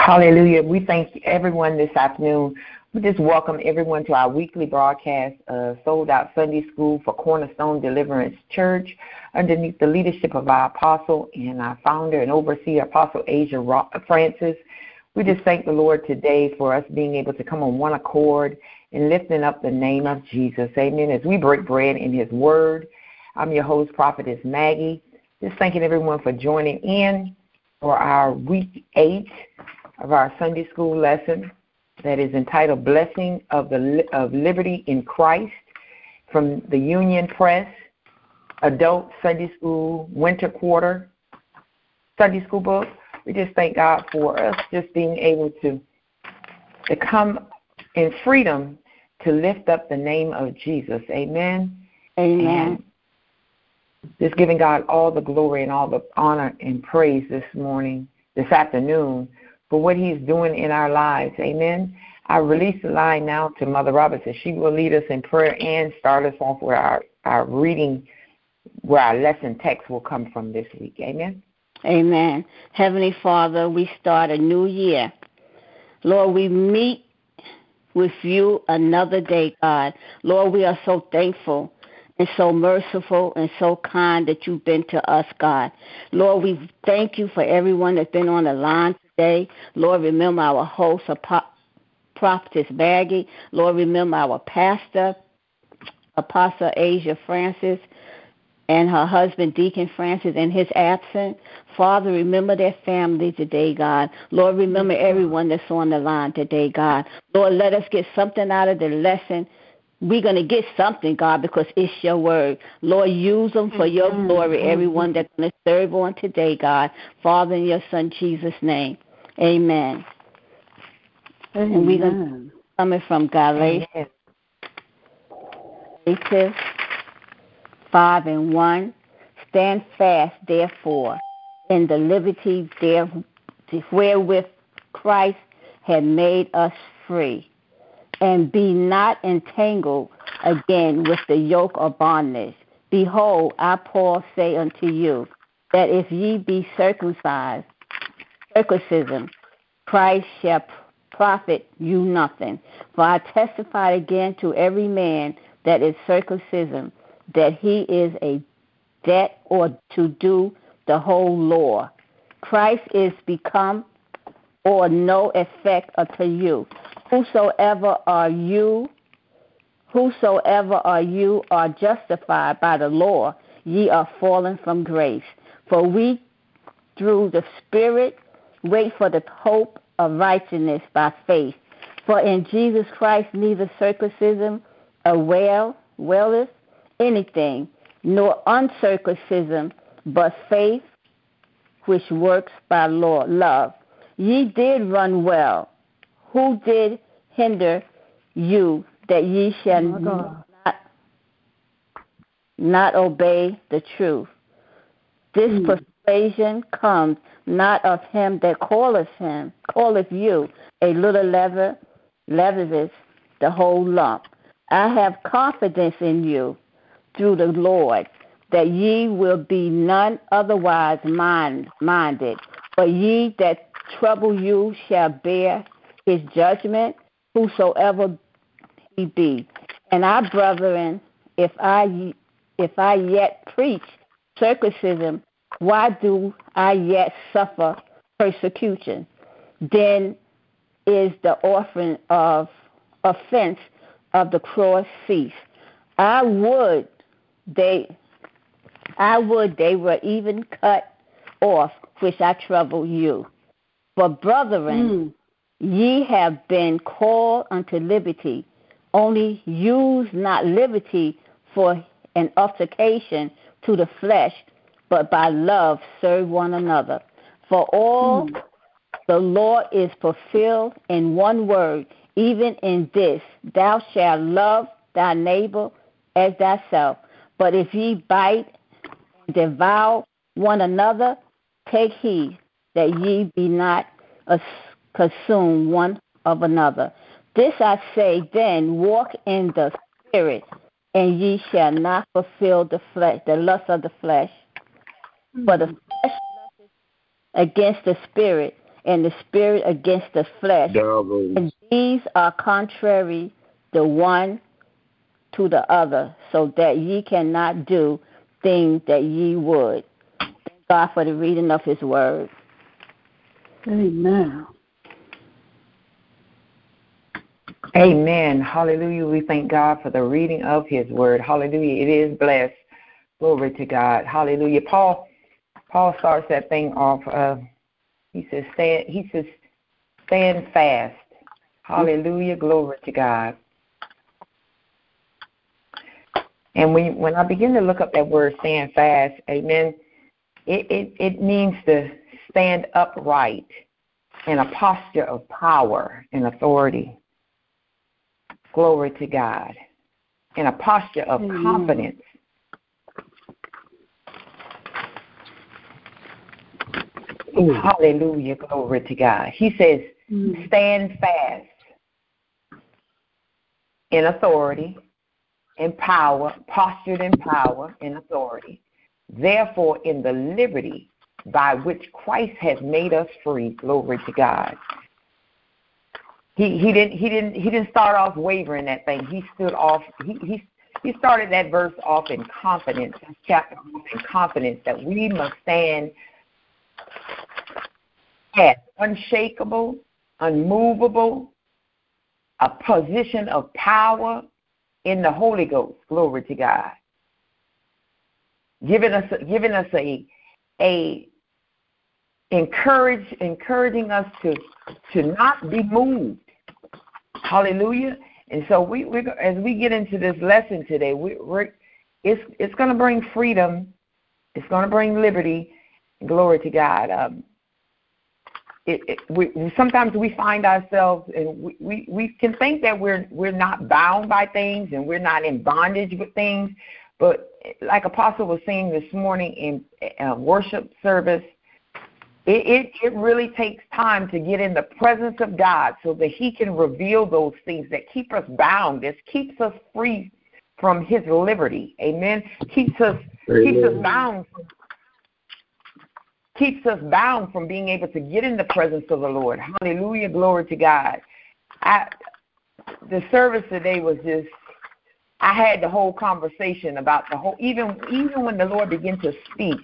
Hallelujah. We thank everyone this afternoon. We just welcome everyone to our weekly broadcast of Sold Out Sunday School for Cornerstone Deliverance Church underneath the leadership of our apostle and our founder and overseer, Apostle Asia Francis. We just thank the Lord today for us being able to come on one accord and lifting up the name of Jesus. Amen. As we break bread in his word, I'm your host, Prophetess Maggie. Just thanking everyone for joining in for our week 8 of our Sunday school lesson that is entitled Blessing of Liberty in Christ from the Union Press Adult Sunday School Winter Quarter Sunday School book. We just thank God for us just being able to come in freedom to lift up the name of Jesus. Amen. Amen. And just giving God all the glory and all the honor and praise this afternoon, for what he's doing in our lives. Amen. I release the line now to Mother Robertson. She will lead us in prayer and start us off with our reading, where our lesson text will come from this week. Amen. Amen. Heavenly Father, we start a new year. Lord, we meet with you another day, God. Lord, we are so thankful and so merciful and so kind that you've been to us, God. Lord, we thank you for everyone that's been on the line today. Lord, remember our host, Prophetess Maggie. Lord, remember our pastor, Apostle Asia Francis, and her husband, Deacon Francis, in his absence. Father, remember their family today, God. Lord, remember everyone that's on the line today, God. Lord, let us get something out of the lesson. We're going to get something, God, because it's your word. Lord, use them for your glory, everyone that's going to serve on today, God. Father, in your Son, Jesus' name. Amen. And we're going to coming from Galatians 5:1. Stand fast, therefore, in the liberty wherewith Christ had made us free, and be not entangled again with the yoke of bondage. Behold, I, Paul, say unto you, that if ye be circumcised, Christ shall profit you nothing. For I testify again to every man that is circumcision, that he is a debt or to do the whole law. Christ is become or no effect unto you. Whosoever are you are justified by the law, ye are fallen from grace. For we through the Spirit wait for the hope of righteousness by faith. For in Jesus Christ neither circumcision availeth anything, nor uncircumcision, but faith which works by love. Ye did run well. Who did hinder you that ye shall not obey the truth? This persuasion comes not of him that calleth you. A little leaveneth the whole lump. I have confidence in you through the Lord, that ye will be none otherwise minded. But ye that trouble you shall bear his judgment, whosoever he be. And I, brethren, if I yet preach circumcision, why do I yet suffer persecution? Then is the offering of offense of the cross cease. I would they were even cut off, which I trouble you. But brethren, ye have been called unto liberty. Only use not liberty for an altercation to the flesh, but by love serve one another. For all the law is fulfilled in one word, even in this, thou shalt love thy neighbor as thyself. But if ye bite and devour one another, take heed that ye be not consumed one of another. This I say then, walk in the Spirit, and ye shall not fulfill the lust of the flesh. For the flesh lusteth against the Spirit, and the spirit against the flesh. And these are contrary the one to the other, so that ye cannot do things that ye would. Thank God for the reading of his word. Amen. Amen. Hallelujah. We thank God for the reading of his word. Hallelujah. It is blessed. Glory to God. Hallelujah. Paul starts that thing off. He says, stand fast. Hallelujah. Glory to God. And when I begin to look up that word stand fast, amen, it means to stand upright in a posture of power and authority. Glory to God. In a posture of confidence. Hallelujah. Glory to God. He says, stand fast in authority, in power, postured in power and authority. Therefore, in the liberty by which Christ has made us free. Glory to God. He didn't start off wavering that thing. He stood off. He started that verse off in confidence, chapter off in confidence that we must stand fast, unshakable, unmovable, a position of power in the Holy Ghost. Glory to God. Giving us a encouraging us to not be moved. Hallelujah. And so we as we get into this lesson today, it's going to bring freedom. It's going to bring liberty. Glory to God. Sometimes we find ourselves, and we can think that we're not bound by things and we're not in bondage with things. But like Apostle was saying this morning in worship service, it really takes time to get in the presence of God so that he can reveal those things that keep us bound. This keeps us free from his liberty. Amen. Keeps us bound from being able to get in the presence of the Lord. Hallelujah. Glory to God. The service today was just, I had the whole conversation about the whole, even when the Lord began to speak,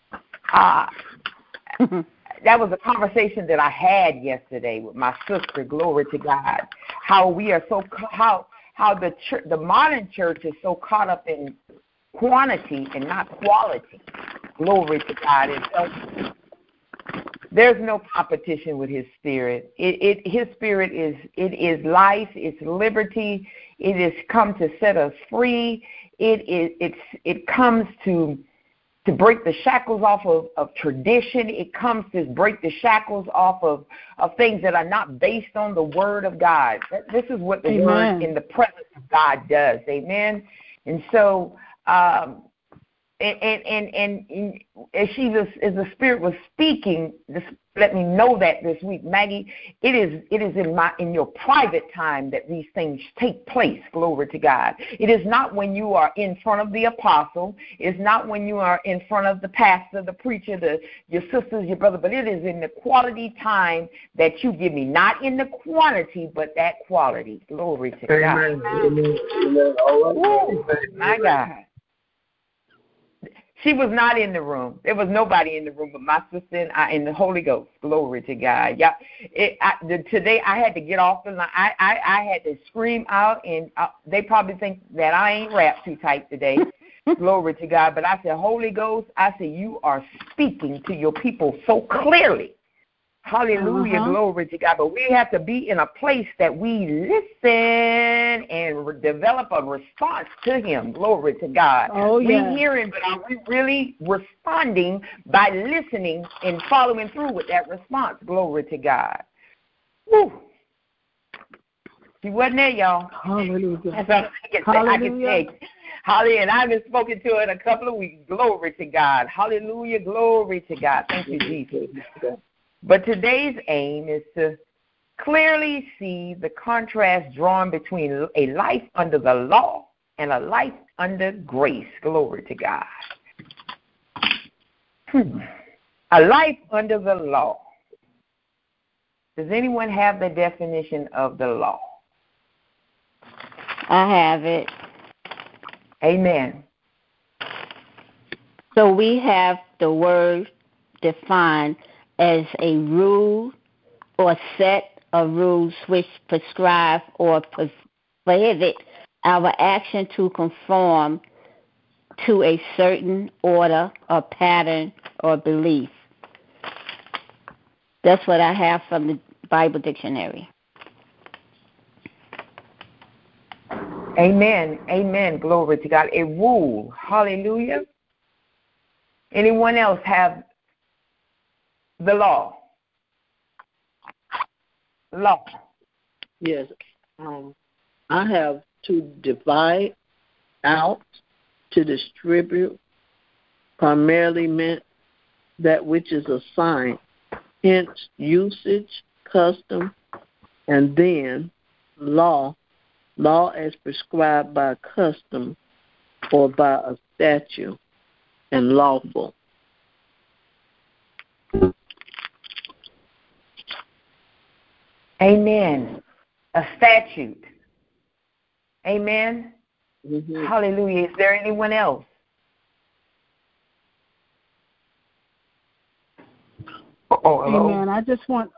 that was a conversation that I had yesterday with my sister. Glory to God. How we are how the modern church is so caught up in quantity and not quality. Glory to God. And so there's no competition with his spirit. His spirit is life, it's liberty. It has come to set us free. It comes to break the shackles off of tradition. It comes to break the shackles off of things that are not based on the word of God. This is what the word in the presence of God does. Amen. And so and as the Spirit was speaking, let me know that this week, Maggie, it is in your private time that these things take place. Glory to God. It is not when you are in front of the apostle. It's not when you are in front of the pastor, the preacher, your sisters, your brother, but it is in the quality time that you give me, not in the quantity, but that quality. Glory to God. Amen. All right. My God. She was not in the room. There was nobody in the room but my sister and I in the Holy Ghost. Glory to God. Yeah. Today I had to get off the line. I had to scream out, and they probably think that I ain't wrapped too tight today. Glory to God. But I said, Holy Ghost, I said, you are speaking to your people so clearly. Hallelujah, glory to God. But we have to be in a place that we listen and develop a response to him. Glory to God. Oh, yeah. We hear him, but are we really responding by listening and following through with that response? Glory to God. Woo. She wasn't there, y'all. Hallelujah. That's all I can say. Hallelujah. And I haven't spoken to her in a couple of weeks. Glory to God. Hallelujah. Glory to God. Thank you, Jesus. But today's aim is to clearly see the contrast drawn between a life under the law and a life under grace. Glory to God. A life under the law. Does anyone have the definition of the law? I have it. Amen. So we have the word defined as a rule or set of rules which prescribe or prohibit our action to conform to a certain order or pattern or belief. That's what I have from the Bible dictionary. Amen. Amen. Glory to God. A rule. Hallelujah. Anyone else have the law? Law. Yes. I have to divide out, to distribute, primarily meant that which is assigned, hence usage, custom, and then law as prescribed by custom or by a statute, and lawful. Amen. A statute. Amen. Mm-hmm. Hallelujah. Is there anyone else? Oh, hello. Amen. I just want.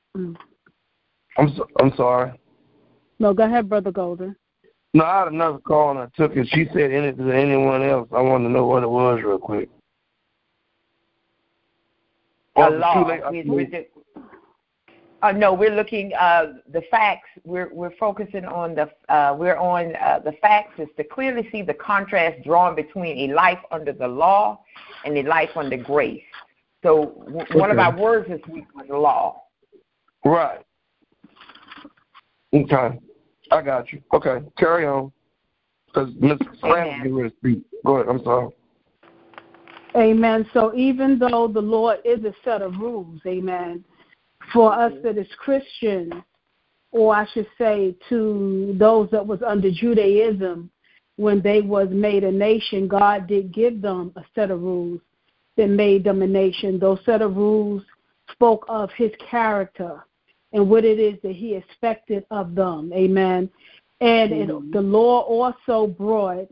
I'm sorry. No, go ahead, Brother Golden. No, I had another call and I took it. She said anyone else. I wanted to know what it was real quick. A law. No, we're looking the facts. We're focusing on the the facts is to clearly see the contrast drawn between a life under the law and a life under grace. So one of our words this week was law. Right. Okay. I got you. Okay. Carry on. Because Ms. Fran is ready to speak. Go ahead. I'm sorry. Amen. So even though the law is a set of rules, amen, for us that is Christians, or I should say to those that was under Judaism, when they was made a nation, God did give them a set of rules that made them a nation. Those set of rules spoke of his character and what it is that he expected of them. Amen. And the law also brought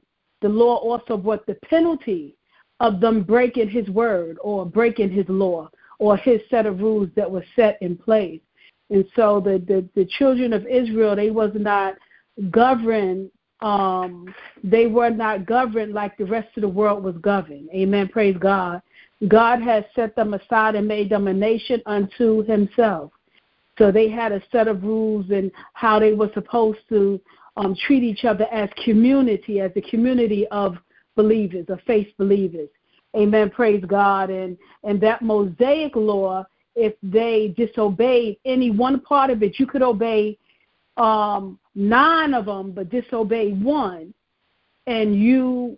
the penalty of them breaking his word or breaking his law or his set of rules that were set in place. And so the children of Israel, they was not governed. They were not governed like the rest of the world was governed. Amen. Praise God. God has set them aside and made them a nation unto himself. So they had a set of rules and how they were supposed to treat each other as community, as a community of believers, of faith believers. Amen. Praise God. And that Mosaic law, if they disobeyed any one part of it, you could obey 9 of them, but disobey one, and you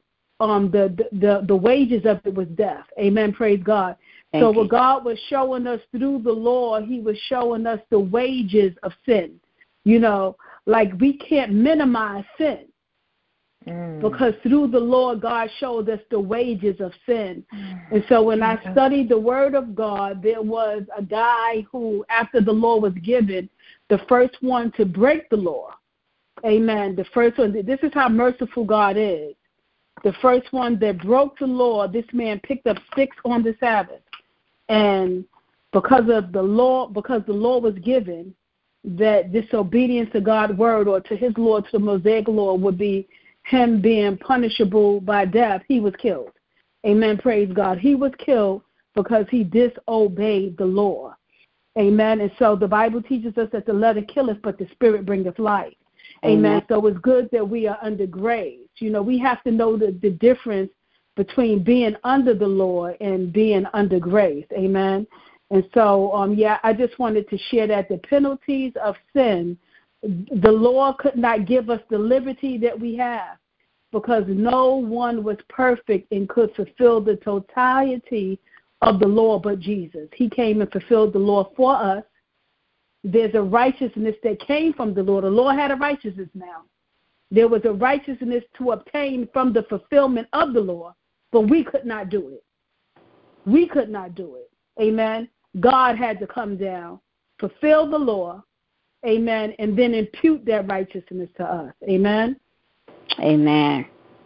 the wages of it was death. Amen. Praise God. So what God was showing us through the law, he was showing us the wages of sin. You know, like we can't minimize sin. Because through the law, God showed us the wages of sin. And so when I studied the word of God, there was a guy who, after the law was given, the first one to break the law. Amen. The first one, this is how merciful God is. The first one that broke the law, this man picked up sticks on the Sabbath. And because the law was given, that disobedience to God's word or to his law, to the Mosaic law, would be him being punishable by death, he was killed. Amen. Praise God. He was killed because he disobeyed the law. Amen. And so the Bible teaches us that the letter killeth, but the spirit bringeth life. Amen. So it's good that we are under grace. You know, we have to know the difference between being under the law and being under grace. Amen. And so, I just wanted to share that the penalties of sin, the law could not give us the liberty that we have because no one was perfect and could fulfill the totality of the law but Jesus. He came and fulfilled the law for us. There's a righteousness that came from the law. The law had a righteousness now. There was a righteousness to obtain from the fulfillment of the law, but we could not do it. We could not do it. Amen. God had to come down fulfill the law, amen, and then impute that righteousness to us. Amen? Amen.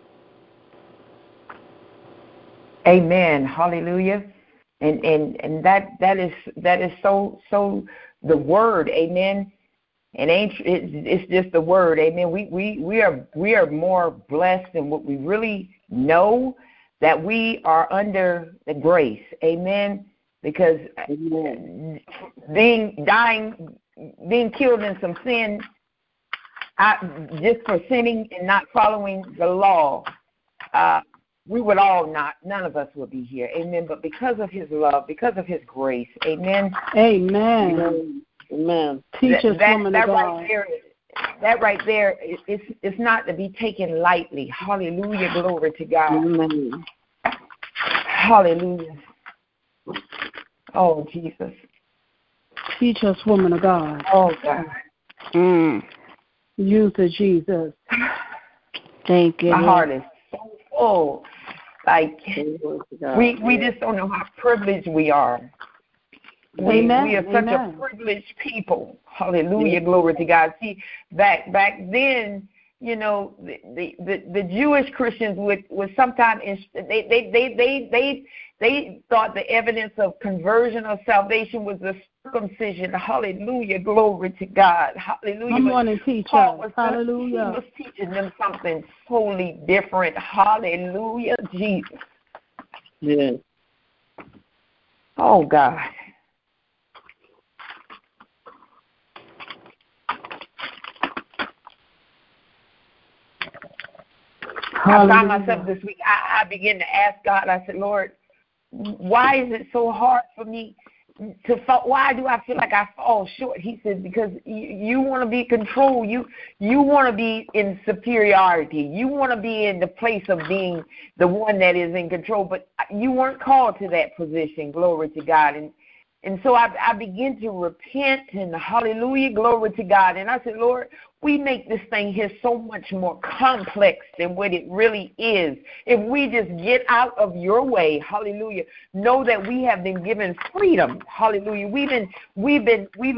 Amen. Hallelujah. And that is so the word. Amen. It's just the word. Amen. We are more blessed than what we really know, that we are under the grace. Amen. Because being killed in some sin, just for sinning and not following the law, we would all none of us would be here. Amen. But because of his love, because of his grace, amen. Amen. Amen. Teach us, woman of God. That right there, it's not to be taken lightly. Hallelujah. Glory to God. Amen. Hallelujah. Oh, Jesus. Teach us, woman of God. Oh, God. Use of Jesus. Thank you. My heart is so full. Like, we just don't know how privileged we are. We are such a privileged people. Hallelujah. Glory to God. See, back then, you know, the Jewish Christians would sometimes they thought the evidence of conversion or salvation was the circumcision. Hallelujah. Glory to God. Hallelujah. Come on and teach us. Hallelujah. He was teaching them something totally different. Hallelujah. Jesus. Yes. Oh, God. I found myself this week, I began to ask God, I said, Lord, why is it so hard for me to fall? Why do I feel like I fall short? He said, because you want to be in control. You want to be in superiority. You want to be in the place of being the one that is in control, but you weren't called to that position. Glory to God. And so I began to repent, and hallelujah, glory to God. And I said, Lord, we make this thing here so much more complex than what it really is. If we just get out of your way, hallelujah, know that we have been given freedom, hallelujah. We've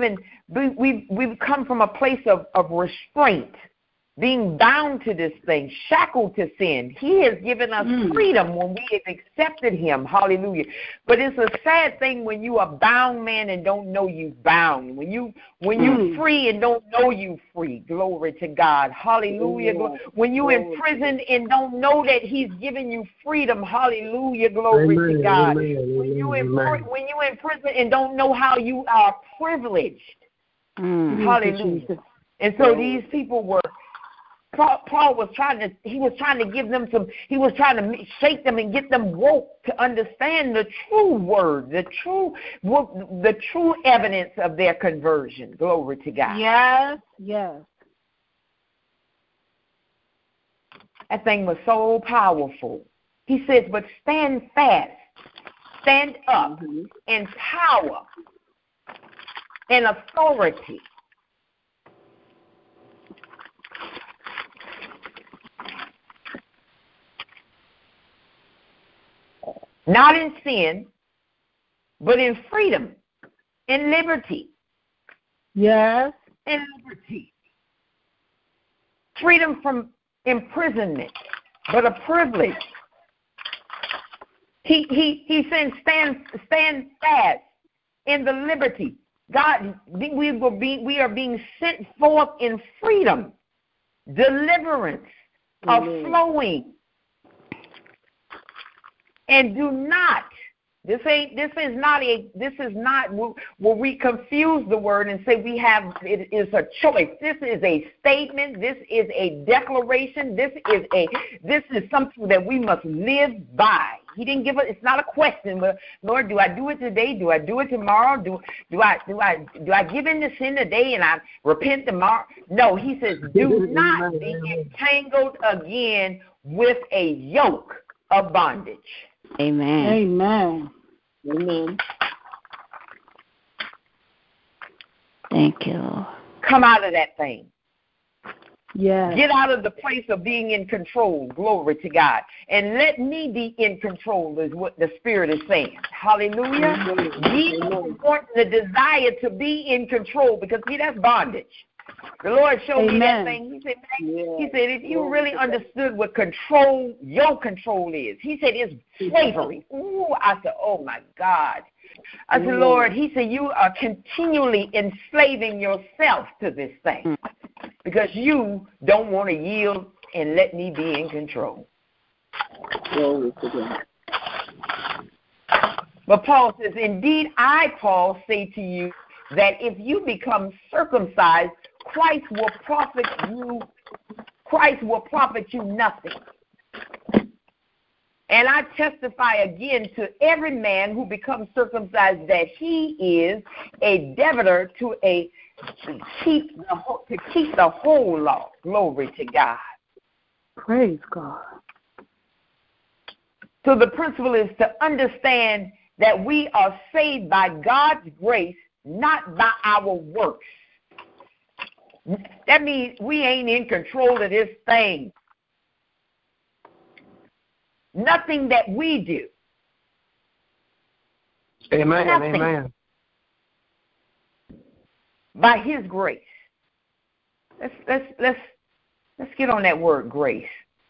come from a place of restraint, being bound to this thing, shackled to sin. He has given us freedom when we have accepted him. Hallelujah. But it's a sad thing when you are bound, man, and don't know you bound. When you free and don't know you free. Glory to God. Hallelujah. When you in prison and don't know that he's given you freedom. Hallelujah. Glory to God. When you in prison and don't know how you are privileged. Hallelujah. And so these people were, Paul was trying to give them he was trying to shake them and get them woke to understand the true word, the true evidence of their conversion. Glory to God. Yes, yes. That thing was so powerful. He says, but stand fast, stand up in power and authority. Not in sin, but in freedom, in liberty. Yes. In liberty. Freedom from imprisonment, but a privilege. He said, stand fast in the liberty. God, we are being sent forth in freedom, deliverance, of flowing. And do not, this is not where we confuse the word and say it is a choice. This is a statement. This is a declaration. This is something that we must live by. He didn't give us, it's not a question, but Lord, do I do it today? Do I do it tomorrow? Do I give in to sin today and I repent tomorrow? No, he says, do not be entangled again with a yoke of bondage. Amen. Amen. Amen. Thank you. Come out of that thing. Yes. Get out of the place of being in control. Glory to God. And let me be in control is what the Spirit is saying. Hallelujah. Ye want the desire to be in control because, see, that's bondage. The Lord showed me that thing. He said, if you really understood what your control is, he said, it's slavery. Ooh, I said, oh, my God. I said, Lord, he said, you are continually enslaving yourself to this thing because you don't want to yield and let me be in control. But Paul says, indeed, I, Paul, say to you that if you become circumcised, Christ will profit you nothing. And I testify again to every man who becomes circumcised that he is a debtor to keep the whole law. Glory to God. Praise God. So the principle is to understand that we are saved by God's grace, not by our works. That means we ain't in control of this thing. Nothing that we do. Amen. Nothing. Amen. By His grace. Let's get on that word, grace.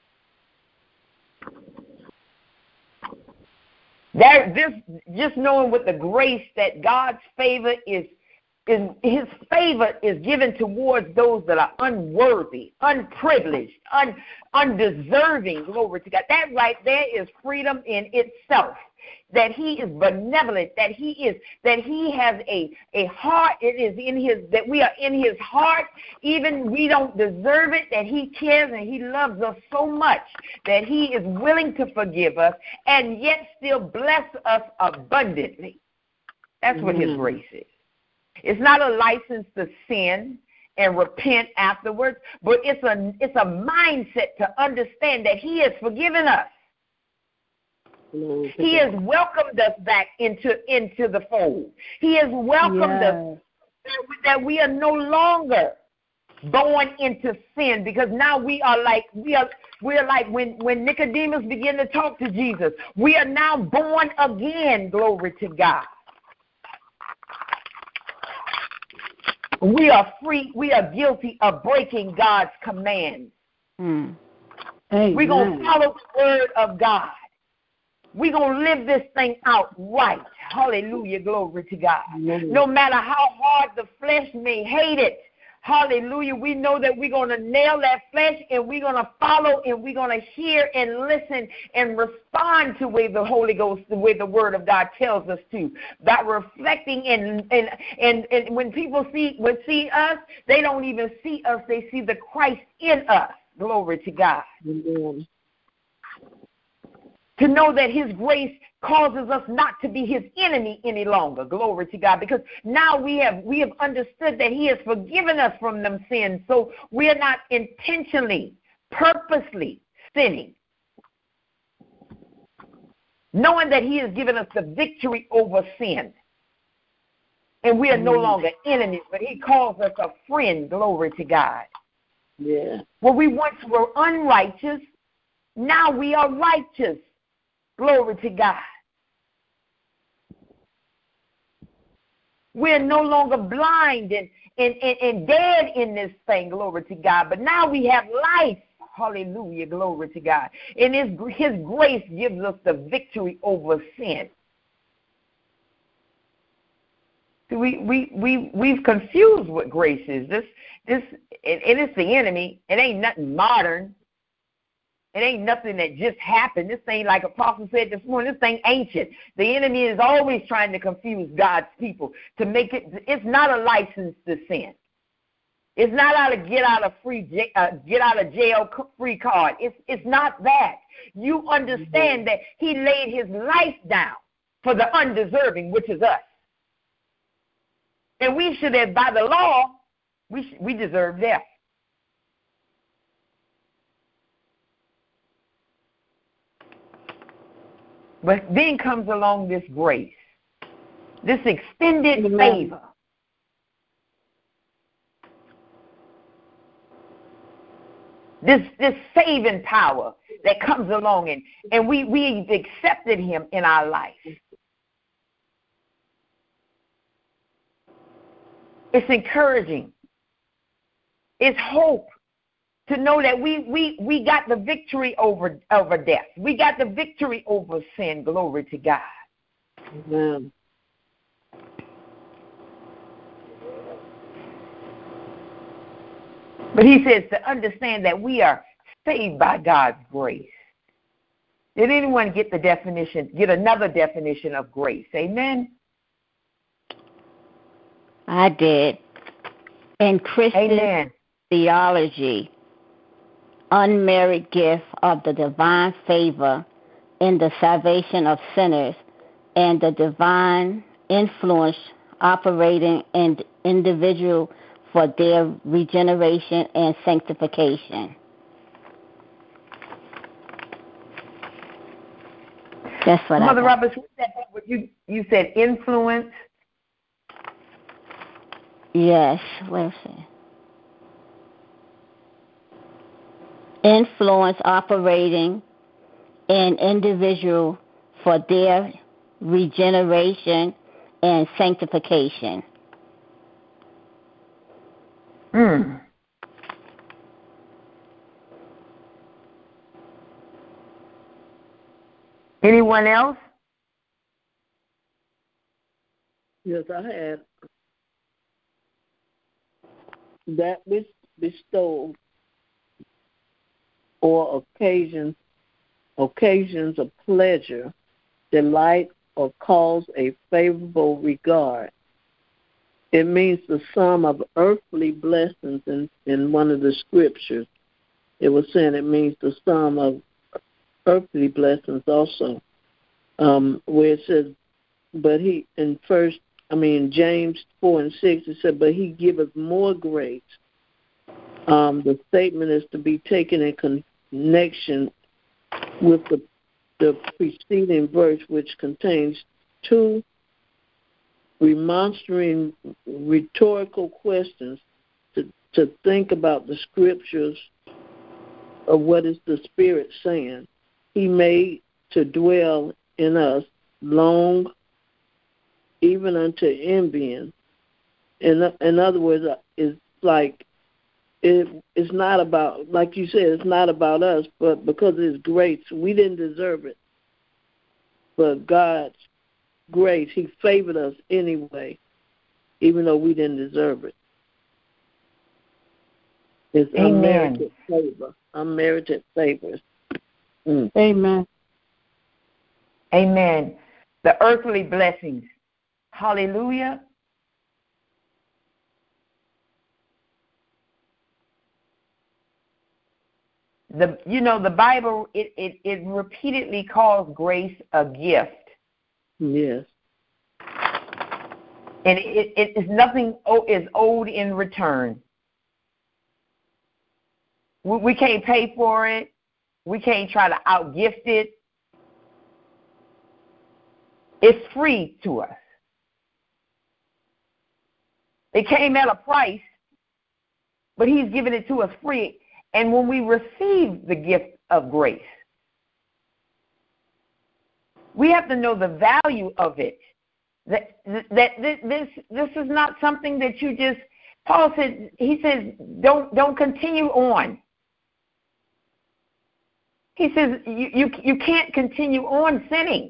Just knowing what the grace that God's favor is His favor is given towards those that are unworthy, unprivileged, undeserving. Glory to God. That right there is freedom in itself. That He is benevolent. That He has a heart. It is in His that we are in His heart. Even we don't deserve it. That He cares and He loves us so much that He is willing to forgive us and yet still bless us abundantly. That's what His grace is. It's not a license to sin and repent afterwards, but it's a mindset to understand that He has forgiven us. He has welcomed us back into the fold. He has welcomed us that we are no longer born into sin, because now we're like when Nicodemus began to talk to Jesus. We are now born again. Glory to God. We are free. We are guilty of breaking God's commands. We're going to follow the word of God. We're going to live this thing out right. Hallelujah. Glory to God. No matter how hard the flesh may hate it. Hallelujah. We know that we're going to nail that flesh and we're going to follow and we're going to hear and listen and respond to where the Holy Ghost, the way the Word of God tells us to. By reflecting and when people see us, they don't even see us. They see the Christ in us. Glory to God. Amen. To know that His grace causes us not to be His enemy any longer. Glory to God. Because now we have understood that He has forgiven us from them sins. So we are not intentionally, purposely sinning. Knowing that He has given us the victory over sin. And we are no longer enemies, but He calls us a friend. Glory to God. Yeah. Well, we once were unrighteous. Now we are righteous. Glory to God. We're no longer blind and dead in this thing, glory to God. But now we have life. Hallelujah, glory to God. And His grace gives us the victory over sin. We've confused what grace is. This and it's the enemy. It ain't nothing modern. It ain't nothing that just happened. This thing, like Apostle said this morning, this thing ancient. The enemy is always trying to confuse God's people to make it. It's not a license to sin. It's not a get out of jail free card. It's not that. You understand that He laid His life down for the undeserving, which is us. And we should have, by the law, we deserve death. But then comes along this grace, this extended favor. this saving power that comes along, and we've accepted him in our life. It's encouraging. It's hope to know that we got the victory over death. We got the victory over sin. Glory to God. Amen. But he says to understand that we are saved by God's grace. Did anyone get another definition of grace? Amen? I did. In Christian Amen. theology, unmerited gift of the divine favor in the salvation of sinners and the divine influence operating in individual for their regeneration and sanctification. That's what Mother I got. Roberts, you said influence? Yes, where's it? Influence operating in individual for their regeneration and sanctification. Anyone else? Yes, I had that which bestowed or occasions of pleasure, delight, or cause a favorable regard. It means the sum of earthly blessings in one of the scriptures. It was saying it means the sum of earthly blessings also. Where it says, but he, in James 4:6, it said, but he giveth more grace. The statement is to be taken in connection with the preceding verse, which contains two remonstrating rhetorical questions to think about the scriptures of what is the Spirit saying. He made to dwell in us long, even unto envying. In other words, it's like it's not about, like you said, it's not about us, but because of his grace, we didn't deserve it. But God's grace, he favored us anyway, even though we didn't deserve it. It's unmerited favor. Unmerited favors. Amen. Amen. The earthly blessings. Hallelujah. The Bible, it repeatedly calls grace a gift. Yes. And it is nothing is owed in return. We can't pay for it. We can't try to outgift it. It's free to us. It came at a price, but he's given it to us free. And when we receive the gift of grace, we have to know the value of it. That this is not something that you just. Paul said, he says, don't continue on. He says you can't continue on sinning.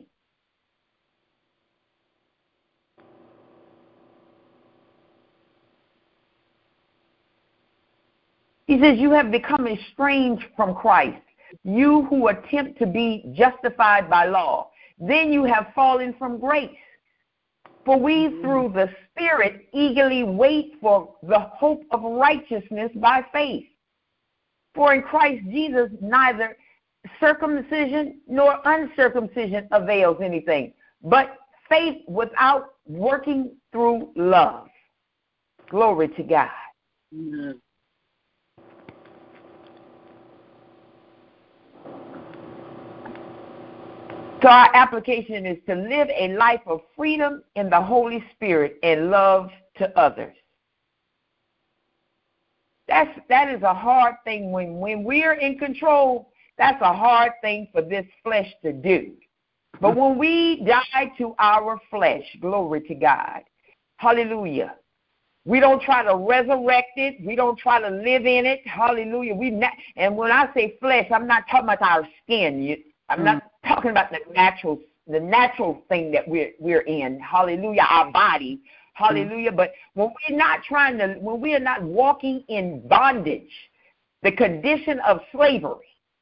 He says you have become estranged from Christ, you who attempt to be justified by law. Then you have fallen from grace. For we, through the Spirit, eagerly wait for the hope of righteousness by faith. For in Christ Jesus neither circumcision nor uncircumcision avails anything, but faith without working through love. Glory to God. Amen. So our application is to live a life of freedom in the Holy Spirit and love to others. That is a hard thing when we're in control. That's a hard thing for this flesh to do. But when we die to our flesh, glory to God, hallelujah, we don't try to resurrect it. We don't try to live in it, hallelujah. And when I say flesh, I'm not talking about our skin. I'm not talking about the natural thing that we're in, hallelujah, our body, hallelujah. But when we are not walking in bondage, the condition of slavery,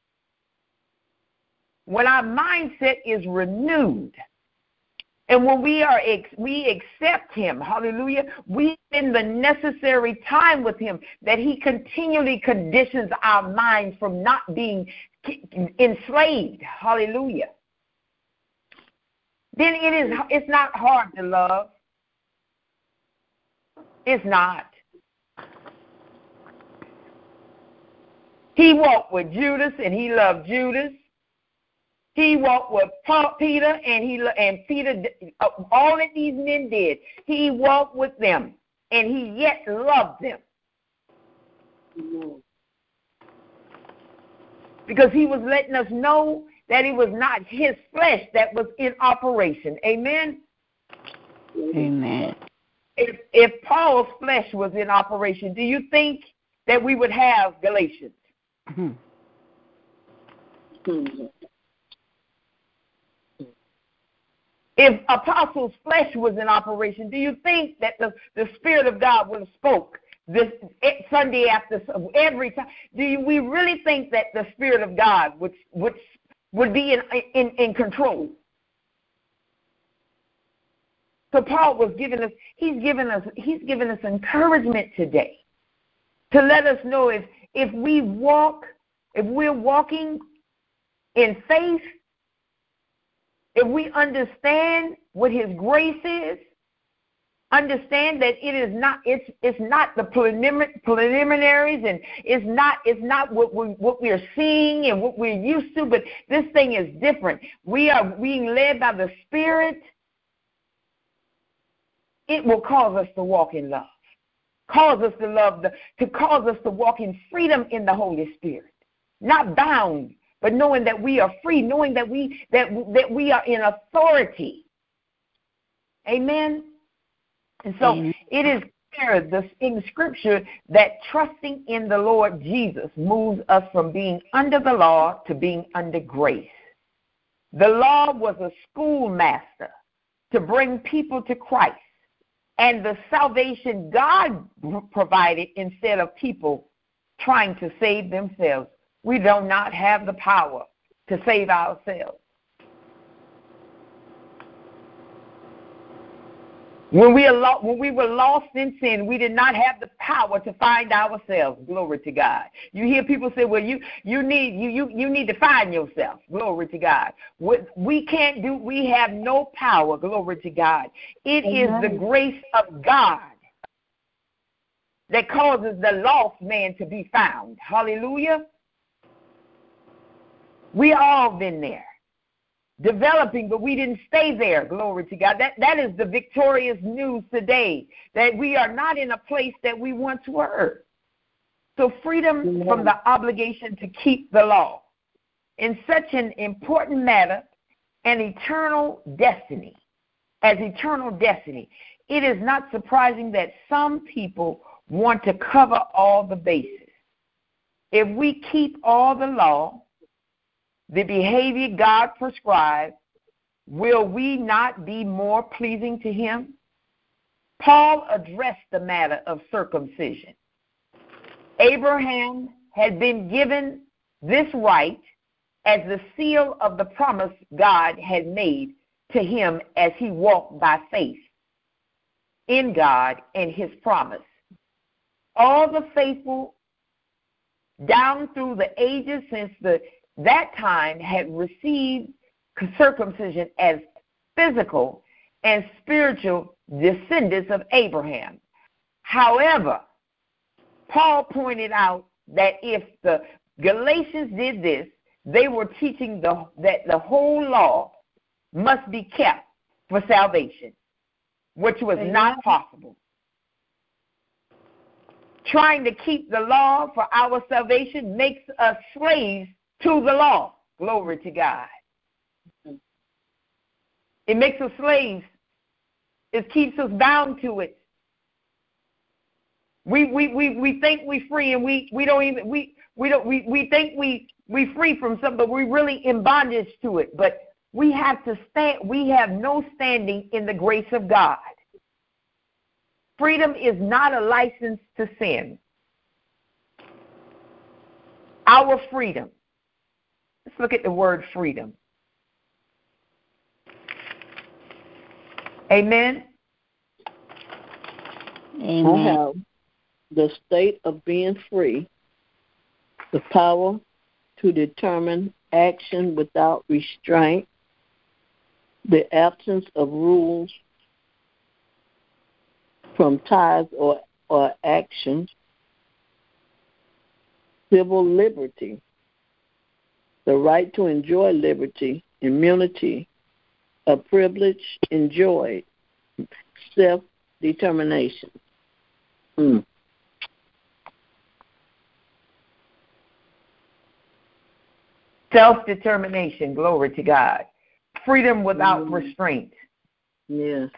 when our mindset is renewed, and when we accept him, hallelujah, we spend the necessary time with him, that he continually conditions our minds from not being enslaved, hallelujah. Then it's not hard to love. It's not. He walked with Judas and he loved Judas. He walked with Peter and Peter, all that these men did. He walked with them and he yet loved them. Because he was letting us know that it was not his flesh that was in operation. Amen? Amen. If Paul's flesh was in operation, do you think that we would have Galatians? If Apostles' flesh was in operation, do you think that the Spirit of God would have spoke this Sunday after every time? We really think that the Spirit of God would be in control? So Paul was he's given us encouragement today to let us know if we're walking in faith, if we understand what his grace is, understand that it's not the preliminaries, and it's not what we're seeing and what we're used to, but this thing is different. We are being led by the Spirit. It will cause us to walk in love, cause us to walk in freedom in the Holy Spirit, not bound, but knowing that we are free, knowing that we are in authority. Amen. And so it is clear in Scripture that trusting in the Lord Jesus moves us from being under the law to being under grace. The law was a schoolmaster to bring people to Christ, and the salvation God provided instead of people trying to save themselves. We do not have the power to save ourselves. When we were lost in sin, we did not have the power to find ourselves. Glory to God. You hear people say, "Well, you need to find yourself." Glory to God. We have no power. Glory to God. It is the grace of God that causes the lost man to be found. Hallelujah. We all been there, developing, but we didn't stay there. Glory to God. That is the victorious news today, that we are not in a place that we once were. So freedom from the obligation to keep the law in such an important matter, as eternal destiny, it is not surprising that some people want to cover all the bases. If we keep all the law, the behavior God prescribed, will we not be more pleasing to him? Paul addressed the matter of circumcision. Abraham had been given this right as the seal of the promise God had made to him as he walked by faith in God and his promise. All the faithful down through the ages since that time had received circumcision as physical and spiritual descendants of Abraham. However, Paul pointed out that if the Galatians did this, they were teaching that the whole law must be kept for salvation, which was not possible. trying to keep the law for our salvation makes us slaves to the law. Glory to God. It makes us slaves. It keeps us bound to it. We think we're free, and we think we free from something, but we're really in bondage to it. But we have to stand. We have no standing in the grace of God. Freedom is not a license to sin. Our freedom. Let's look at the word freedom. Amen. Amen. I have the state of being free, the power to determine action without restraint, the absence of rules from ties or actions, civil liberty, the right to enjoy liberty, immunity, a privilege enjoyed, self-determination. Self-determination, glory to God. Freedom without restraint. Yes.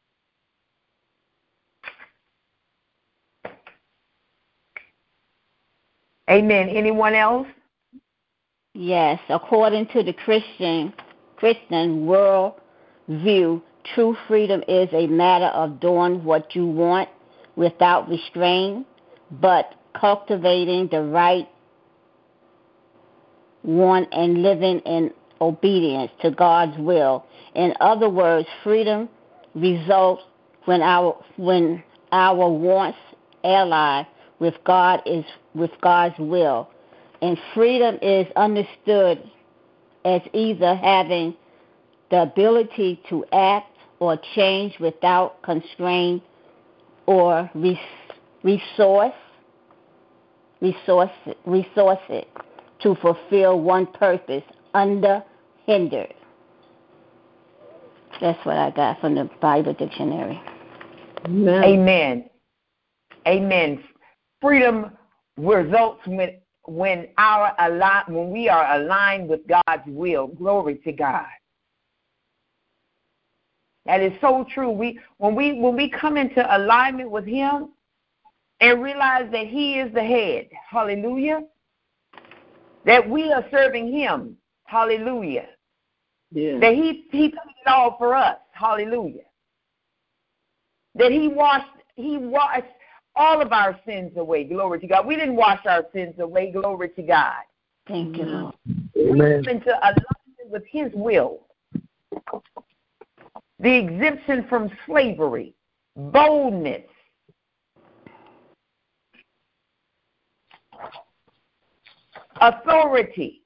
Amen. Anyone else? Yes, according to the Christian world view, true freedom is a matter of doing what you want without restraint, but cultivating the right one and living in obedience to God's will. In other words, freedom results when our wants ally with God's will. And freedom is understood as either having the ability to act or change without constraint or resource it to fulfill one purpose unhindered. That's what I got from the Bible dictionary. Amen. Amen. Freedom results when we are aligned with God's will. Glory to God. That is so true. When we come into alignment with Him and realize that He is the head, hallelujah, that we are serving Him, hallelujah, that He paid it all for us, hallelujah, that He washed all of our sins away, glory to God. We didn't wash our sins away, glory to God. Thank you, Lord. Amen. Into alignment with His will. The exemption from slavery, boldness, authority.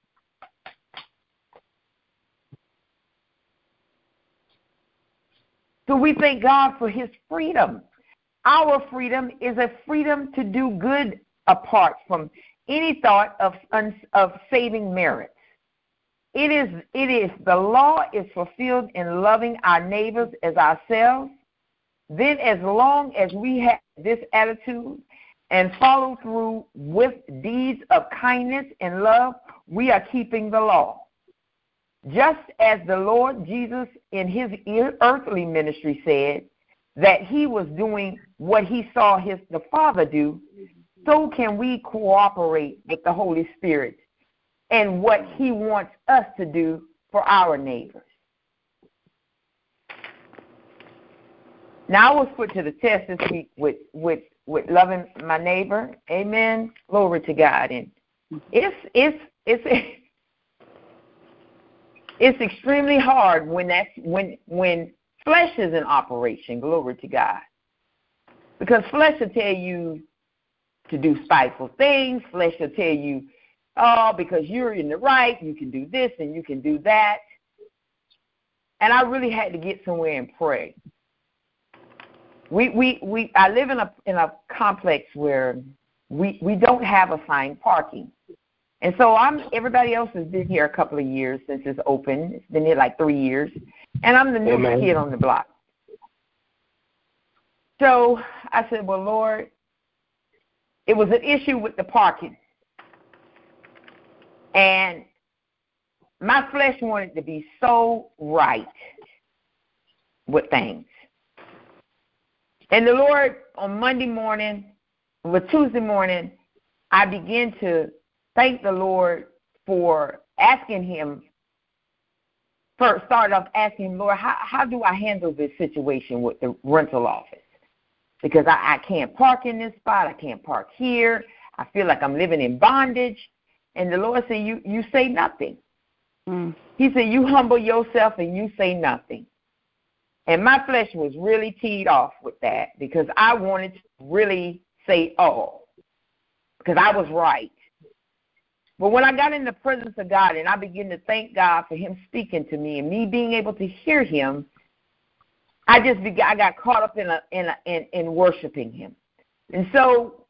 So we thank God for His freedom. Our freedom is a freedom to do good apart from any thought of saving merits. It is the law is fulfilled in loving our neighbors as ourselves. Then as long as we have this attitude and follow through with deeds of kindness and love, we are keeping the law. Just as the Lord Jesus in His earthly ministry said that He was doing what He saw the Father do, so can we cooperate with the Holy Spirit and what He wants us to do for our neighbors. Now I was put to the test this week with loving my neighbor. Amen. Glory to God. And it's extremely hard when flesh is in operation. Glory to God. Because flesh will tell you to do spiteful things. Flesh will tell you, oh, because you're in the right, you can do this and you can do that. And I really had to get somewhere and pray. I live in a complex where we don't have assigned parking. And so everybody else has been here a couple of years since it's open. It's been here like 3 years. And I'm the newest kid on the block. So I said, well, Lord, it was an issue with the parking. And my flesh wanted to be so right with things. And the Lord, on Monday morning, with Tuesday morning, I began to thank the Lord for asking him, first started off asking him, Lord, how do I handle this situation with the rental office? Because I can't park in this spot. I can't park here. I feel like I'm living in bondage. And the Lord said, you say nothing. He said, you humble yourself and you say nothing. And my flesh was really teed off with that because I wanted to really say all because I was right. But when I got in the presence of God and I began to thank God for him speaking to me and me being able to hear him, I got caught up in worshiping him. And so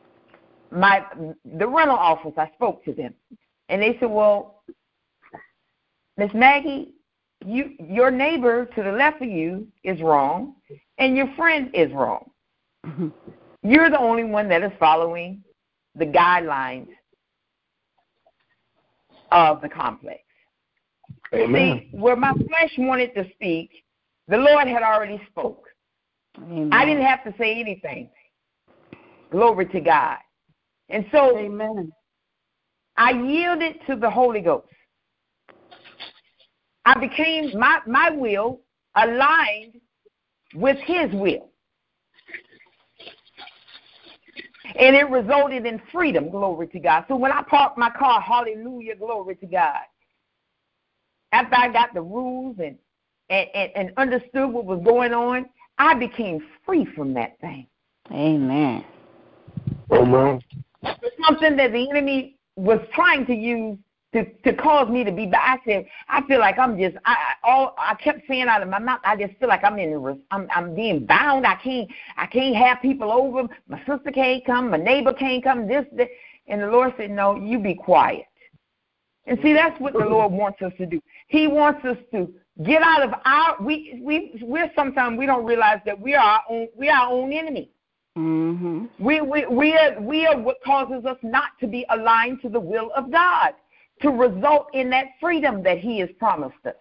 the rental office, I spoke to them. And they said, well, Miss Maggie, your neighbor to the left of you is wrong, and your friend is wrong. Mm-hmm. You're the only one that is following the guidelines of the complex. Amen. See, where my flesh wanted to speak, the Lord had already spoke. Amen. I didn't have to say anything. Glory to God. And so Amen. I yielded to the Holy Ghost. I became my will aligned with his will. And it resulted in freedom, glory to God. So when I parked my car, hallelujah, glory to God, after I got the rules and understood what was going on, I became free from that thing. Amen. Amen. Something that the enemy was trying to use to cause me to be back. I said, I feel like I'm just, I kept saying out of my mouth, I just feel like I'm being bound. I can't have people over. My sister can't come. My neighbor can't come. This. And the Lord said, no, you be quiet. And see, that's what the Lord wants us to do. He wants us to get out of we're sometimes we don't realize that we are our own enemy. Mm-hmm. We are what causes us not to be aligned to the will of God, to result in that freedom that he has promised us.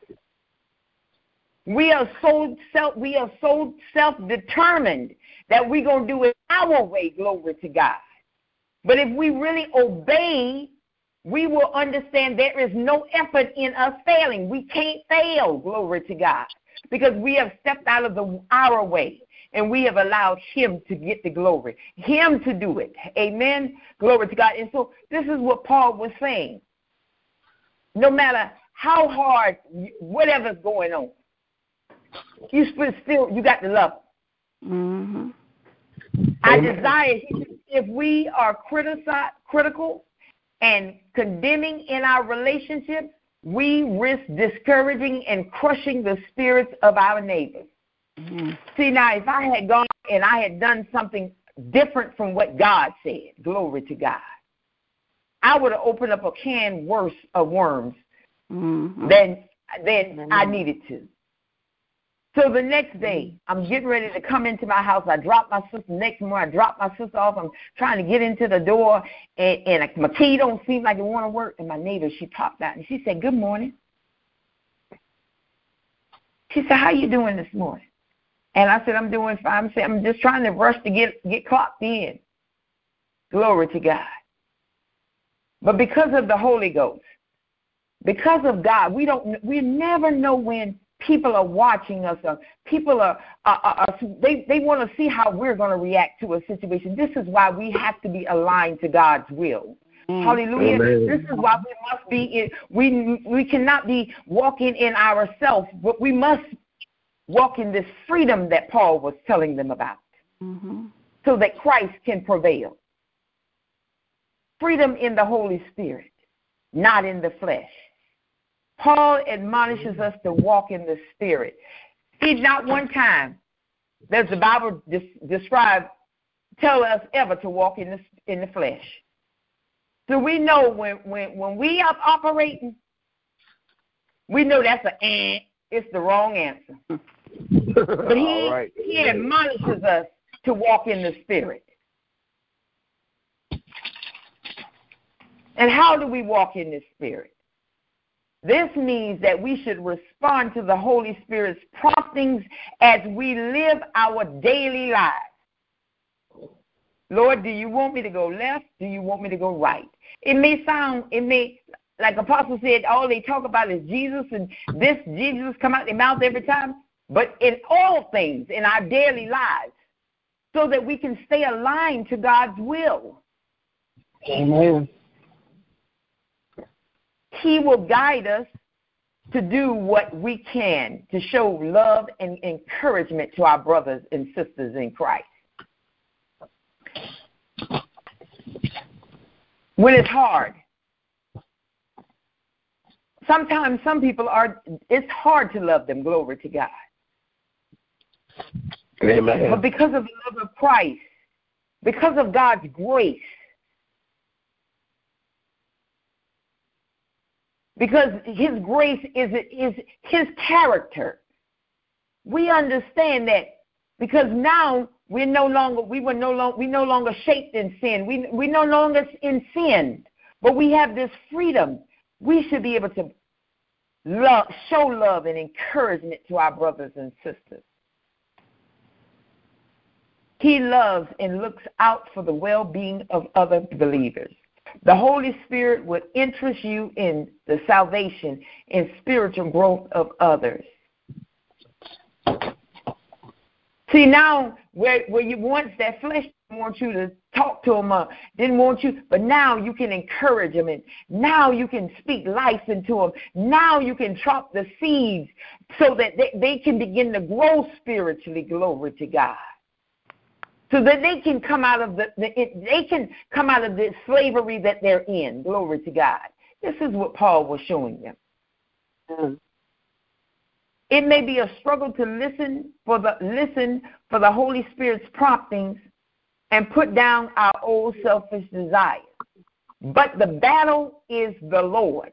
We are so self-determined that we're going to do it our way, glory to God. But if we really obey, we will understand there is no effort in us failing. We can't fail, glory to God, because we have stepped out of our way. And we have allowed him to get the glory, him to do it. Amen. Glory to God. And so this is what Paul was saying. No matter how hard, whatever's going on, you got to love him. Mm-hmm. I desire, if we are critical and condemning in our relationships, we risk discouraging and crushing the spirits of our neighbors. Mm-hmm. See, now, if I had gone and I had done something different from what God said, glory to God, I would have opened up a can worse of worms than I needed to. So the next day, I'm getting ready to come into my house. I dropped my sister. Next morning, I dropped my sister off. I'm trying to get into the door, and my key don't seem like it want to work. And my neighbor, she popped out, and she said, good morning. She said, how you doing this morning? And I said, I'm doing fine. I said, I'm just trying to rush to get clocked in. Glory to God. But because of the Holy Ghost, because of God, we never know when people are watching us or people they want to see how we're going to react to a situation. This is why we have to be aligned to God's will. Hallelujah. Amen. This is why we must be we cannot be walking in ourselves, but we must walk in this freedom that Paul was telling them about, so that Christ can prevail. Freedom in the Holy Spirit, not in the flesh. Paul admonishes us to walk in the Spirit. See, not one time does the Bible tell us ever to walk in the flesh. So we know when we are operating, we know that's it's the wrong answer. But he admonishes us to walk in the Spirit. And how do we walk in this Spirit? This means that we should respond to the Holy Spirit's promptings as we live our daily lives. Lord, do you want me to go left? Do you want me to go right? It may, like Apostle said, all they talk about is Jesus, and this Jesus come out their mouth every time. But in all things, in our daily lives, so that we can stay aligned to God's will. Amen. He will guide us to do what we can to show love and encouragement to our brothers and sisters in Christ. When it's hard. Sometimes some people it's hard to love them, glory to God. Amen. But because of the love of Christ, because of God's grace, because his grace is his character, we understand that because now we no longer shaped in sin. We no longer in sin, but we have this freedom. We should be able to show love and encouragement to our brothers and sisters. He loves and looks out for the well-being of other believers. The Holy Spirit will interest you in the salvation and spiritual growth of others. See, now, where you once that flesh didn't want you to talk to them, didn't want you, but now you can encourage them, and now you can speak life into them. Now you can drop the seeds so that they can begin to grow spiritually, glory to God. So that they can come out of the slavery that they're in. Glory to God. This is what Paul was showing them. It may be a struggle to listen for the Holy Spirit's promptings and put down our old selfish desires. But the battle is the Lord's.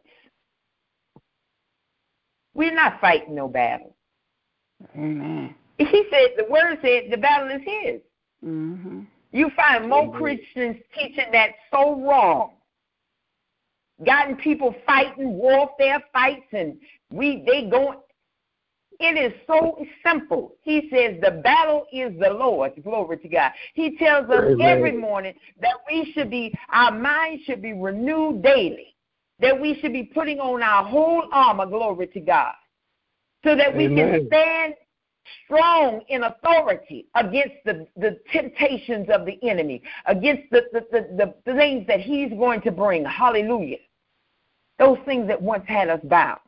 We're not fighting no battle. Amen. He said, the word said the battle is his. Mm-hmm. You find more Christians teaching that so wrong. Gotten people fighting warfare fights, and they going. It is so simple. He says the battle is the Lord's. Glory to God. He tells us every morning that our minds should be renewed daily, that we should be putting on our whole armor, glory to God, so that we can stand strong in authority against the temptations of the enemy, against the things that he's going to bring. Hallelujah. Those things that once had us bound.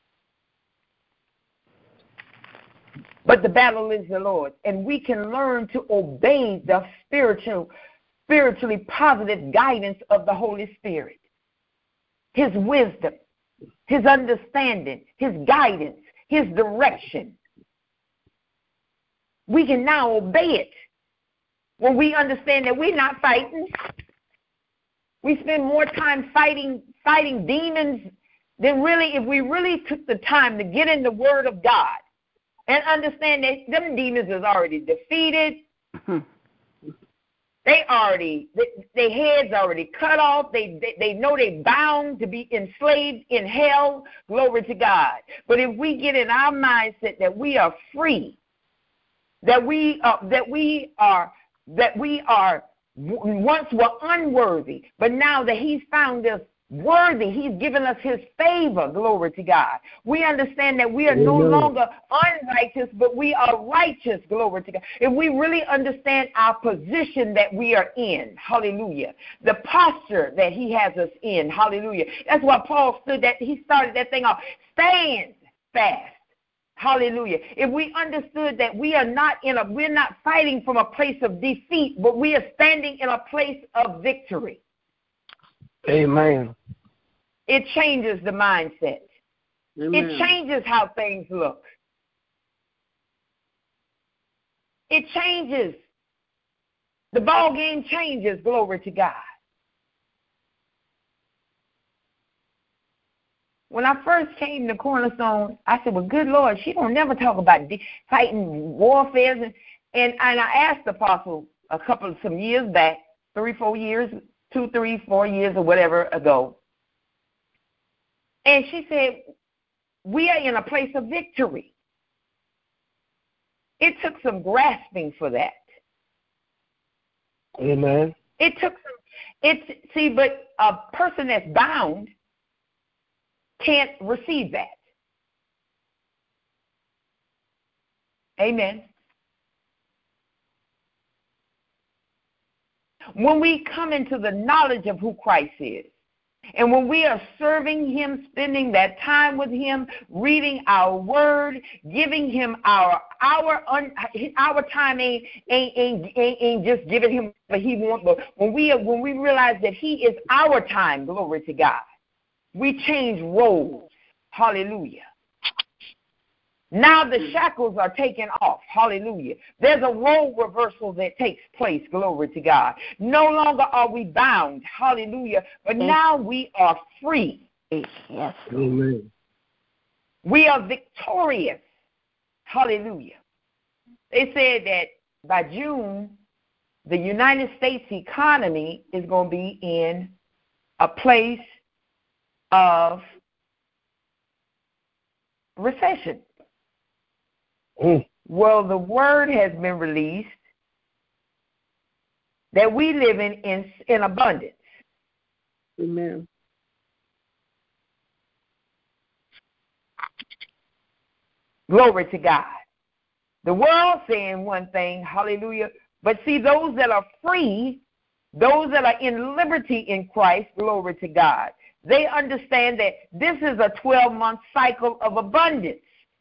But the battle is the Lord, and we can learn to obey the spiritually positive guidance of the Holy Spirit. His wisdom, his understanding, his guidance, his direction. We can now obey it when we understand that we're not fighting. We spend more time fighting demons than really if we really took the time to get in the Word of God and understand that them demons is already defeated. Their heads already cut off. They know they bound to be enslaved in hell. Glory to God. But if we get in our mindset that we are free, that we are once were unworthy, but now that he's found us worthy, he's given us his favor, glory to God. We understand that we are no longer unrighteous, but we are righteous, glory to God. If we really understand our position that we are in, hallelujah, the posture that he has us in, hallelujah. That's why Paul he started that thing off, stand fast. Hallelujah. If we understood that we're not fighting from a place of defeat, but we are standing in a place of victory. Amen. It changes the mindset. Amen. It changes how things look. It changes. The ball game changes, glory to God. When I first came to Cornerstone, I said, well, good Lord, she don't never talk about fighting warfare. And I asked the apostle some years back, 3-4 years, 2, 3, 4 years or whatever ago. And she said, we are in a place of victory. It took some grasping for that. Amen. It took some, but a person that's bound can't receive that. Amen. When we come into the knowledge of who Christ is, and when we are serving him, spending that time with him, reading our word, giving him our time ain't just giving him what he wants, but when we realize that he is our time, glory to God, we change roles. Hallelujah. Now the shackles are taken off. Hallelujah. There's a role reversal that takes place. Glory to God. No longer are we bound. Hallelujah. But now we are free. Yes. Amen. We are victorious. Hallelujah. They said that by June, the United States economy is going to be in a place of recession. Well, the word has been released that we live in abundance. Amen. Glory to God. The world saying one thing, hallelujah, but see, those that are free, those that are in liberty in Christ, glory to God, they understand that this is a 12-month cycle of abundance.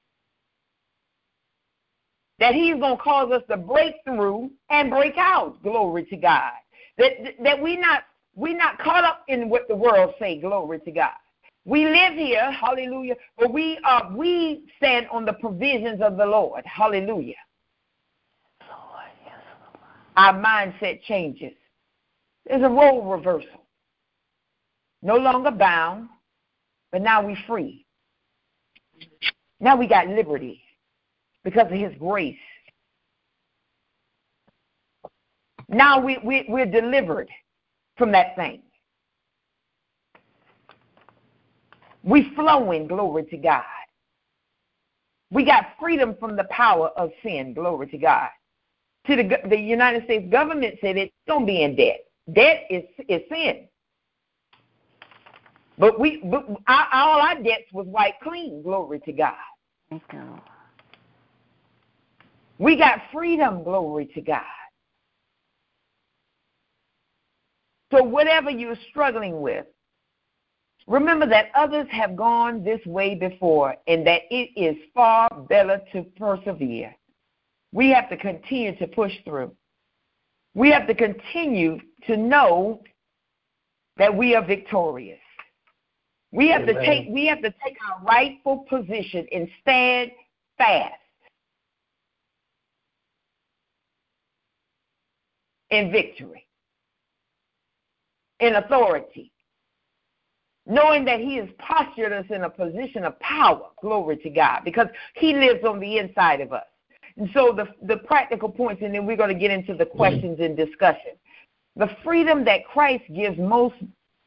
That he's going to cause us to break through and break out, glory to God. That we're not caught up in what the world say, glory to God. We live here, hallelujah, but we stand on the provisions of the Lord, hallelujah. Lord, yes, Lord. Our mindset changes. There's a role reversal. No longer bound, but now we're free. Now we got liberty. Because of his grace. Now we're delivered from that thing. We flow in, glory to God. We got freedom from the power of sin, glory to God. To the United States government said it's going to be in debt. Debt is sin. But all our debts was wiped clean, glory to God. Thank you, Lord. We got freedom, glory to God. So whatever you're struggling with, remember that others have gone this way before and that it is far better to persevere. We have to continue to push through. We have to continue to know that we are victorious. We have to take our rightful position and stand fast in victory, in authority, knowing that he has postured us in a position of power, glory to God, because he lives on the inside of us. And so the practical points, and then we're going to get into the questions and discussion. The freedom that Christ gives must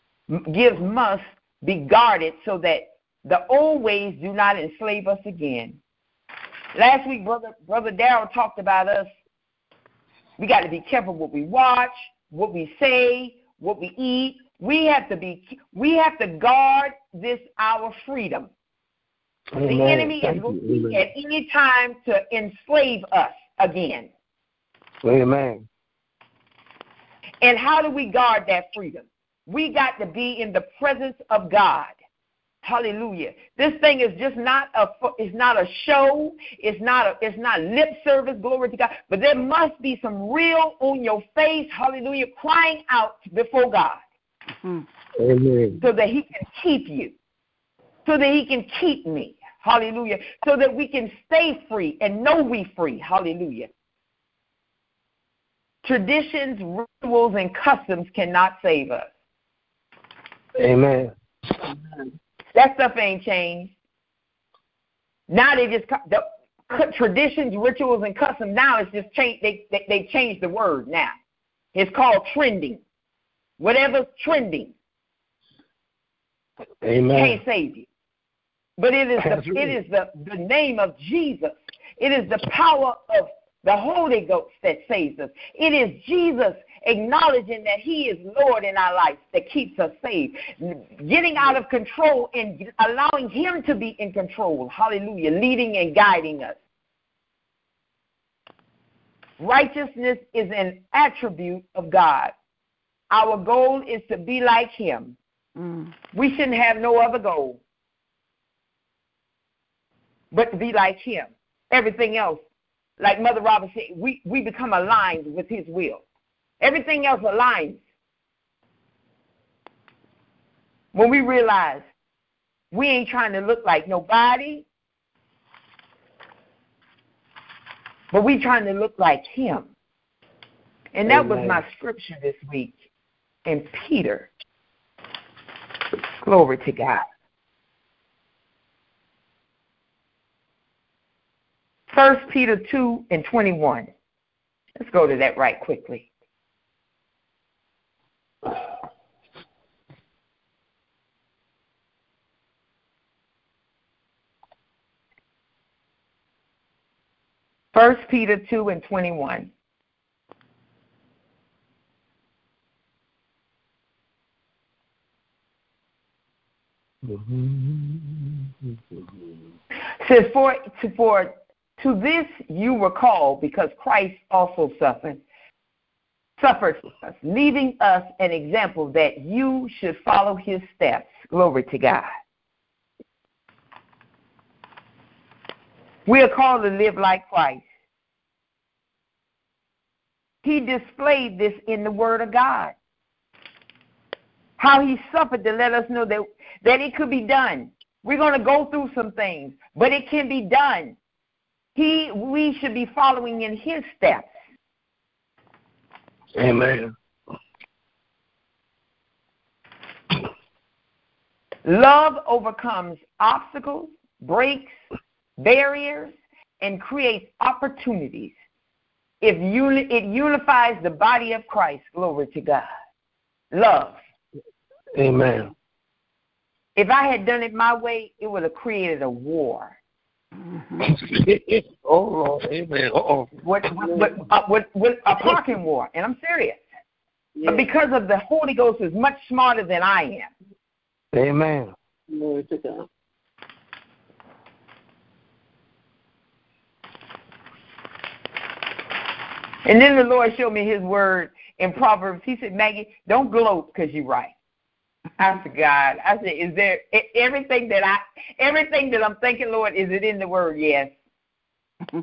be guarded so that the old ways do not enslave us again. Last week, Brother Darrell talked about us. We got to be careful what we watch, what we say, what we eat. We have to guard our freedom. Amen. The enemy is looking at any time to enslave us again. Amen. And how do we guard that freedom? We got to be in the presence of God. Hallelujah. This thing is just not a show. It's not lip service, glory to God. But there must be some real on your face, hallelujah, crying out before God. Amen. So that he can keep you. So that he can keep me. Hallelujah. So that we can stay free and know we free. Hallelujah. Traditions, rituals, and customs cannot save us. Amen. That stuff ain't changed. Now they just the traditions, rituals, and customs. Now it's just changed. They changed the word now. It's called trending. whatever's trending, can't save you. But it is the name of Jesus. It is the power of the Holy Ghost that saves us. It is Jesus acknowledging that he is Lord in our life that keeps us saved. Getting out of control and allowing him to be in control. Hallelujah. Leading and guiding us. Righteousness is an attribute of God. Our goal is to be like him. We shouldn't have no other goal but to be like him. Everything else, like Mother Robert said, we become aligned with his will. Everything else aligns. When we realize we ain't trying to look like nobody, but we trying to look like him. And that was my scripture this week in Peter. Glory to God. 1 Peter 2:21. Let's go to that right quickly. First Peter 2:21. Says, for to this you were called, because Christ also suffered us, leaving us an example that you should follow his steps. Glory to God. We are called to live like Christ. He displayed this in the Word of God. How he suffered to let us know that it could be done. We're going to go through some things, but it can be done. We should be following in his steps. Amen. Love overcomes obstacles, breaks barriers, and creates opportunities. It unifies the body of Christ. Glory to God. Love. Amen. If I had done it my way, it would have created a war. Oh, Lord. Amen. What a parking war, and I'm serious. Yeah. But because of the Holy Ghost is much smarter than I am. Amen. Glory to God. And then the Lord showed me his word in Proverbs. He said, Maggie, don't gloat because you're right. I said, God, I said, is there everything that I'm thinking, Lord, is it in the word? Yes. Because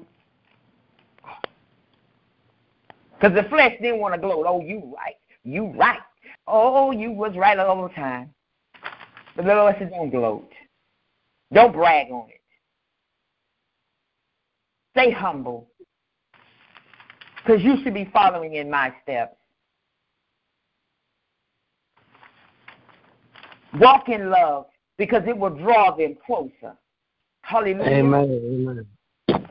the flesh didn't want to gloat. Oh, you right. You right. Oh, you was right all the time. But the Lord said, don't gloat. Don't brag on it. Stay humble. Because you should be following in my steps. Walk in love, because it will draw them closer. Hallelujah. Amen. Amen.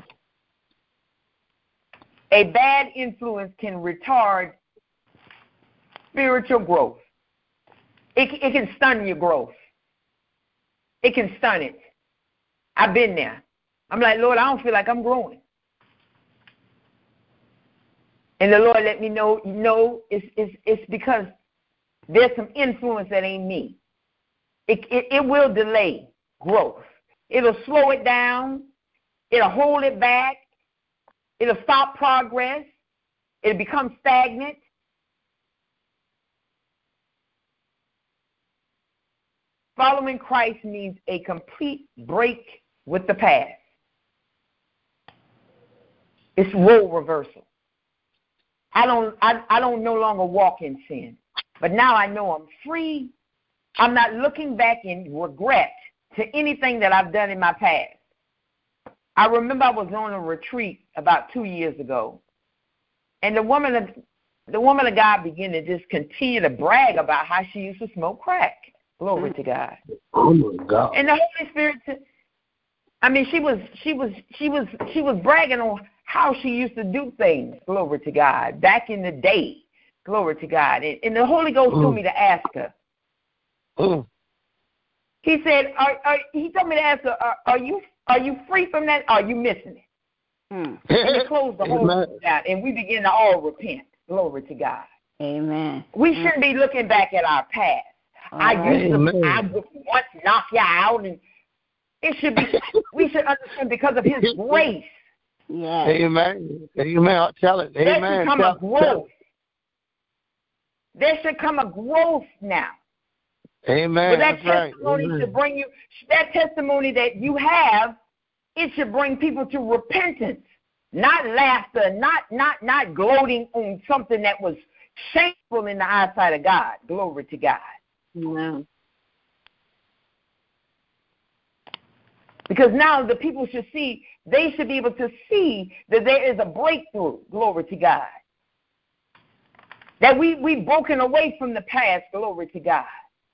A bad influence can retard spiritual growth. It can stun your growth. It can stun it. I've been there. I'm like, Lord, I don't feel like I'm growing. And the Lord let me know, it's because there's some influence that ain't me. It will delay growth. It'll slow it down. It'll hold it back. It'll stop progress. It'll become stagnant. Following Christ means a complete break with the past. It's role reversal. I don't no longer walk in sin, but now I know I'm free. I'm not looking back in regret to anything that I've done in my past. I remember I was on a retreat about 2 years ago, and the woman of God began to just continue to brag about how she used to smoke crack. Glory to God. Oh my God. And the Holy Spirit, she was bragging on how she used to do things. Glory to God. Back in the day, Glory to God. And the Holy Ghost told me to ask her. He said, he told me to ask her, are you free from that? Are you missing it? And it closed the whole thing down, and we begin to all repent. Glory to God. Amen. We shouldn't be looking back at our past. I would once knock you out, and it should be. We should understand because of His grace. Yes. Amen. Amen. I'll tell it. Amen. There should come a growth. There should come a growth now. Amen. But that That's testimony right. should bring you. That testimony that you have, it should bring people to repentance, not laughter, not gloating on something that was shameful in the eyesight of God. Glory to God. Wow. Because now the people should see, they should be able to see that there is a breakthrough. Glory to God. That we've broken away from the past. Glory to God.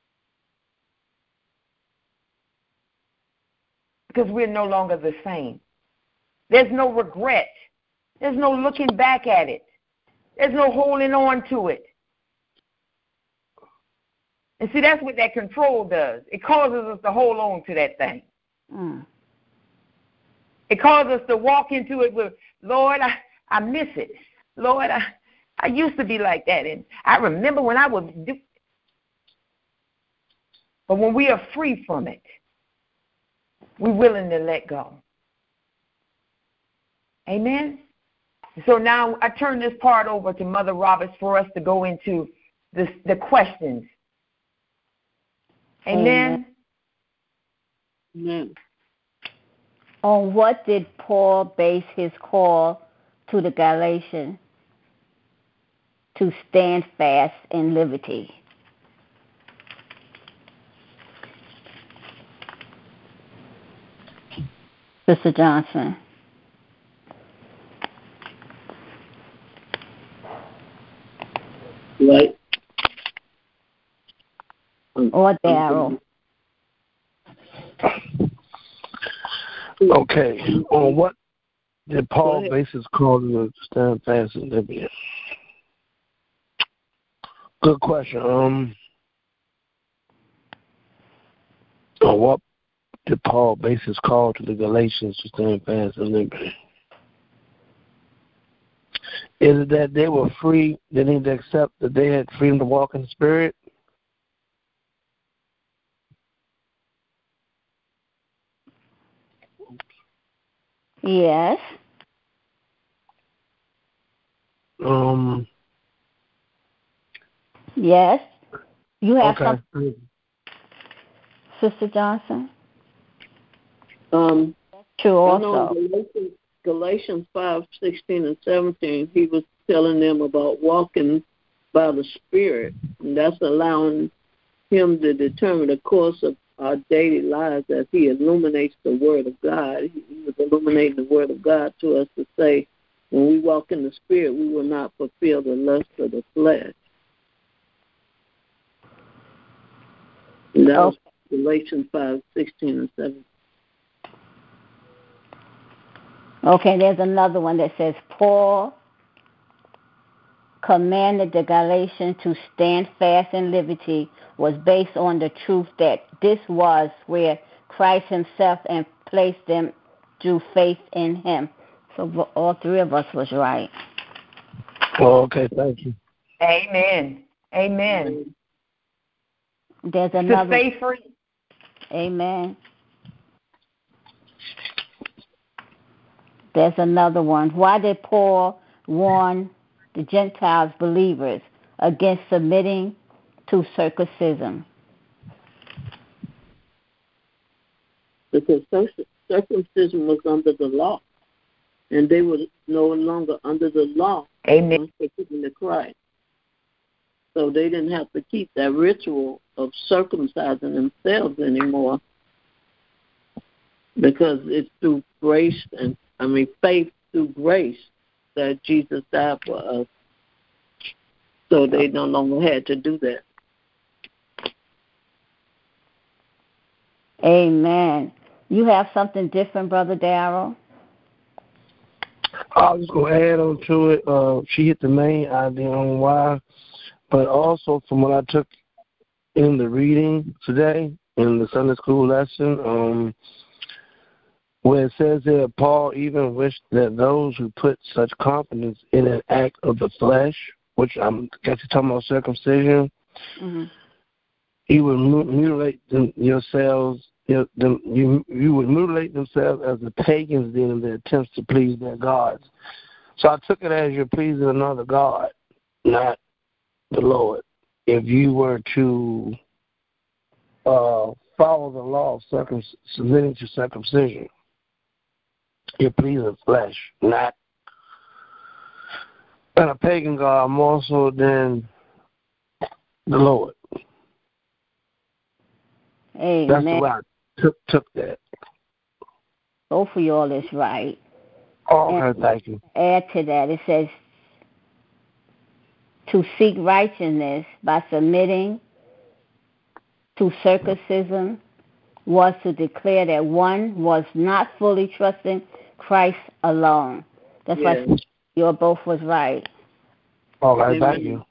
Because we're no longer the same. There's no regret. There's no looking back at it. There's no holding on to it. And see, that's what that control does. It causes us to hold on to that thing. It causes us to walk into it with, Lord, I miss it. Lord, I used to be like that. And I remember when I would do. But when we are free from it, we're willing to let go. Amen? So now I turn this part over to Mother Roberts for us to go into the questions. Amen? Amen. On what did Paul base his call to the Galatians to stand fast in liberty? Sister Johnson. Right. Or Darrell. Okay. On what did Paul base his call to stand fast in liberty? Good question. On what did Paul base his call to the Galatians to stand fast in liberty? Is it that they were free, they need to accept that they had freedom to walk in the Spirit? Yes. Yes. You have something, Sister Johnson? True also. Galatians 5:16 and 17, he was telling them about walking by the Spirit, and that's allowing him to determine the course of our daily lives as he illuminates the Word of God. He was illuminating the Word of God to us to say, when we walk in the Spirit, we will not fulfill the lust of the flesh. And that was Galatians 5:16 and 17. Okay, there's another one that says, Paul commanded the Galatians to stand fast in liberty was based on the truth that this was where Christ himself and placed them through faith in him. So all three of us was right. Oh, okay, thank you. Amen. Amen. There's another. To stay free. Amen. There's another one. Why did Paul warn the Gentiles believers against submitting to circumcision? Because circumcision was under the law, and they were no longer under the law. Amen. Once they came to Christ. So they didn't have to keep that ritual of circumcising themselves anymore, because it's through grace faith through grace that Jesus died for us. So they no longer had to do that. Amen. You have something different, Brother Darrell? I was going to add on to it. She hit the main idea on why, but also from what I took in the reading today in the Sunday school lesson, where it says that Paul even wished that those who put such confidence in an act of the flesh, which I guess you're talking about circumcision, you would mutilate yourselves. You would mutilate themselves as the pagans did in their attempts to please their gods. So I took it as you're pleasing another god, not the Lord. If you were to follow the law of submitting to circumcision, you're pleasing flesh, not a pagan god more so than the Lord. Amen. That's the way I took that. Both of y'all is right. Okay, thank you. Add to that, it says to seek righteousness by submitting to circumcision was to declare that one was not fully trusting Christ alone. That's why you both was right. Okay, thank you.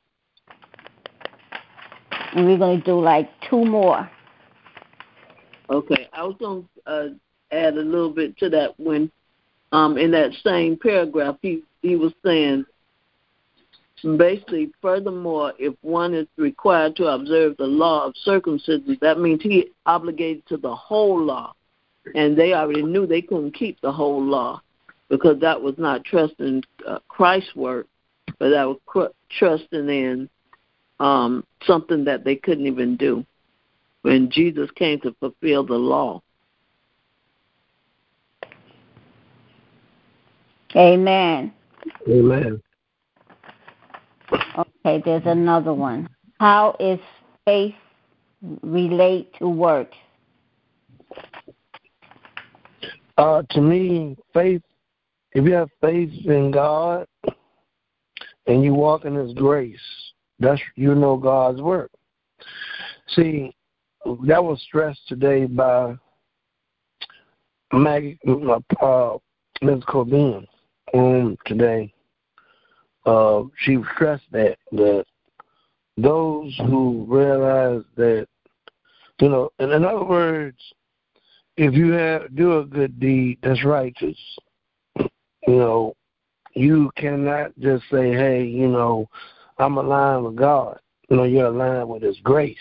And we're going to do like two more. Okay, I was going to add a little bit to that when in that same paragraph he was saying, basically, furthermore, if one is required to observe the law of circumcision, that means he obligated to the whole law. And they already knew they couldn't keep the whole law because that was not trusting Christ's work, but that was trusting in something that they couldn't even do when Jesus came to fulfill the law. Amen. Amen. Okay, there's another one. How is faith relate to works? To me, faith, if you have faith in God and you walk in His grace, that's God's work. See, that was stressed today by Ms. Corbin today. She stressed that those who realize that, in other words, if you do a good deed that's righteous, you cannot just say, hey, I'm aligned with God. You're aligned with His grace.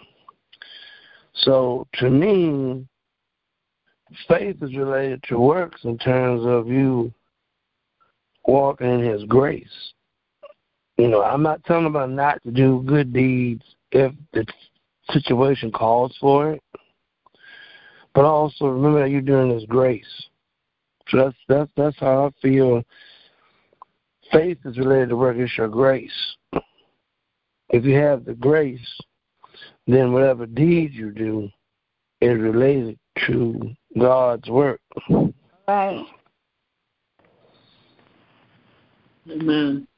So to me, faith is related to works in terms of you walking in His grace. I'm not telling about not to do good deeds if the situation calls for it, but also remember that you're doing His grace. So that's how I feel. Faith is related to work. It's your grace. If you have the grace, then whatever deeds you do is related to God's work. Right. Amen.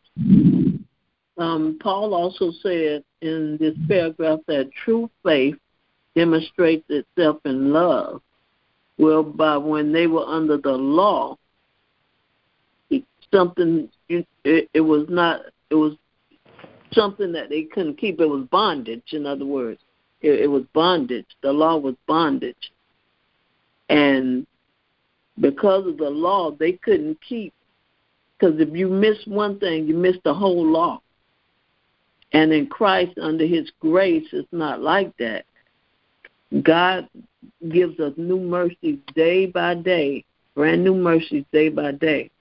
Paul also said in this paragraph that true faith demonstrates itself in love, whereby when they were under the law, it was something that they couldn't keep. It was bondage, in other words. It was bondage. The law was bondage. And because of the law, they couldn't keep. Because if you miss one thing, you miss the whole law. And in Christ, under His grace, it's not like that. God gives us new mercies day by day, brand new mercies day by day.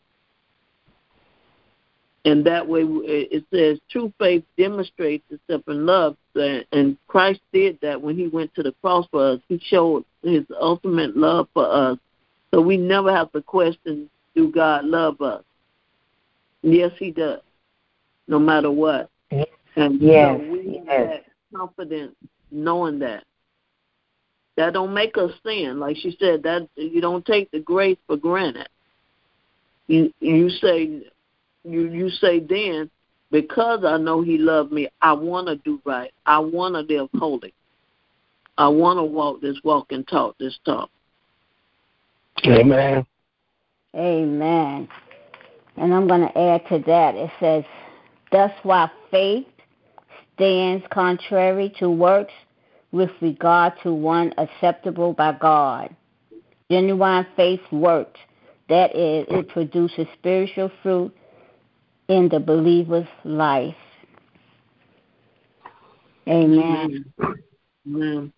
And that way, it says, true faith demonstrates itself in love. And Christ did that when He went to the cross for us. He showed His ultimate love for us. So we never have to question, do God love us? Yes, He does, no matter what. And so we have that confidence knowing that. That don't make us sin. Like she said, that you don't take the grace for granted. You say then, because I know He loved me, I want to do right. I want to live holy. I want to walk this walk and talk this talk. Amen. Amen. And I'm going to add to that. It says, thus while faith stands contrary to works with regard to one acceptable by God. Genuine faith works. That is, it produces spiritual fruit in the believer's life. Amen. Amen.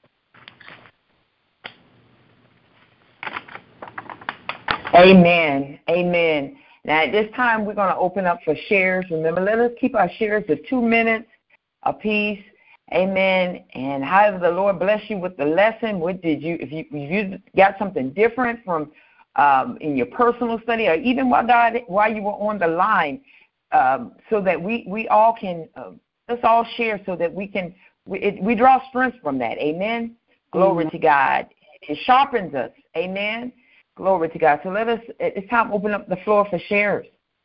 Amen. Amen. Now, at this time, we're going to open up for shares. Remember, let us keep our shares to 2 minutes apiece. Amen. And however the Lord bless you with the lesson, what did you, if you got something different from in your personal study, or even while you were on the line, so that we all can let's all share, so that we can we draw strength from that. Amen. Glory to God. It sharpens us. Amen. Glory to God. So let us, at this time, open up the floor for shares.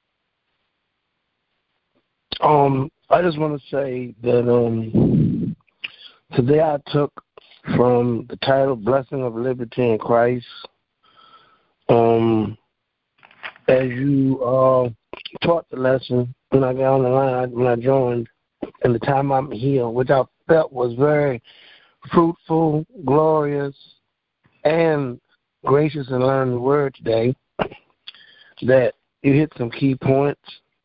I just want to say that today I took from the title Blessing of Liberty in Christ. As you taught the lesson when I got on the line, when I joined, and the time I'm here, which I felt was very fruitful, glorious, and gracious in learning the word today, that you hit some key points.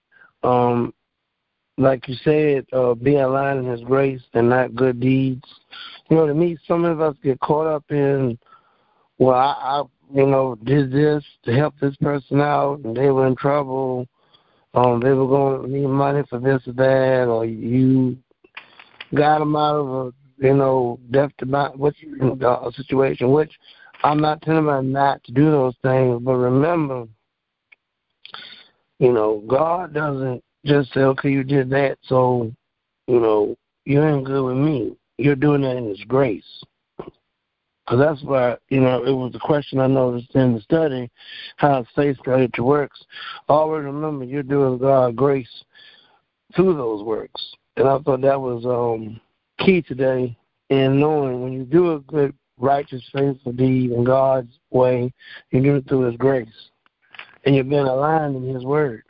Like you said, be aligned in His grace and not good deeds. You know, to me, some of us get caught up in, well, I did this to help this person out, and they were in trouble. They were going to need money for this or that, or you got them out of a, death to situation, which I'm not telling them not to do those things, but remember, God doesn't just say, okay, you did that, so, you ain't good with me. You're doing that in His grace. Because that's why, it was a question I noticed in the study, how faith got to works. Always remember, you're doing God's grace through those works. And I thought that was key today in knowing when you do a good, righteous, faithful deed in God's way, you do it through His grace. And you're being aligned in His word.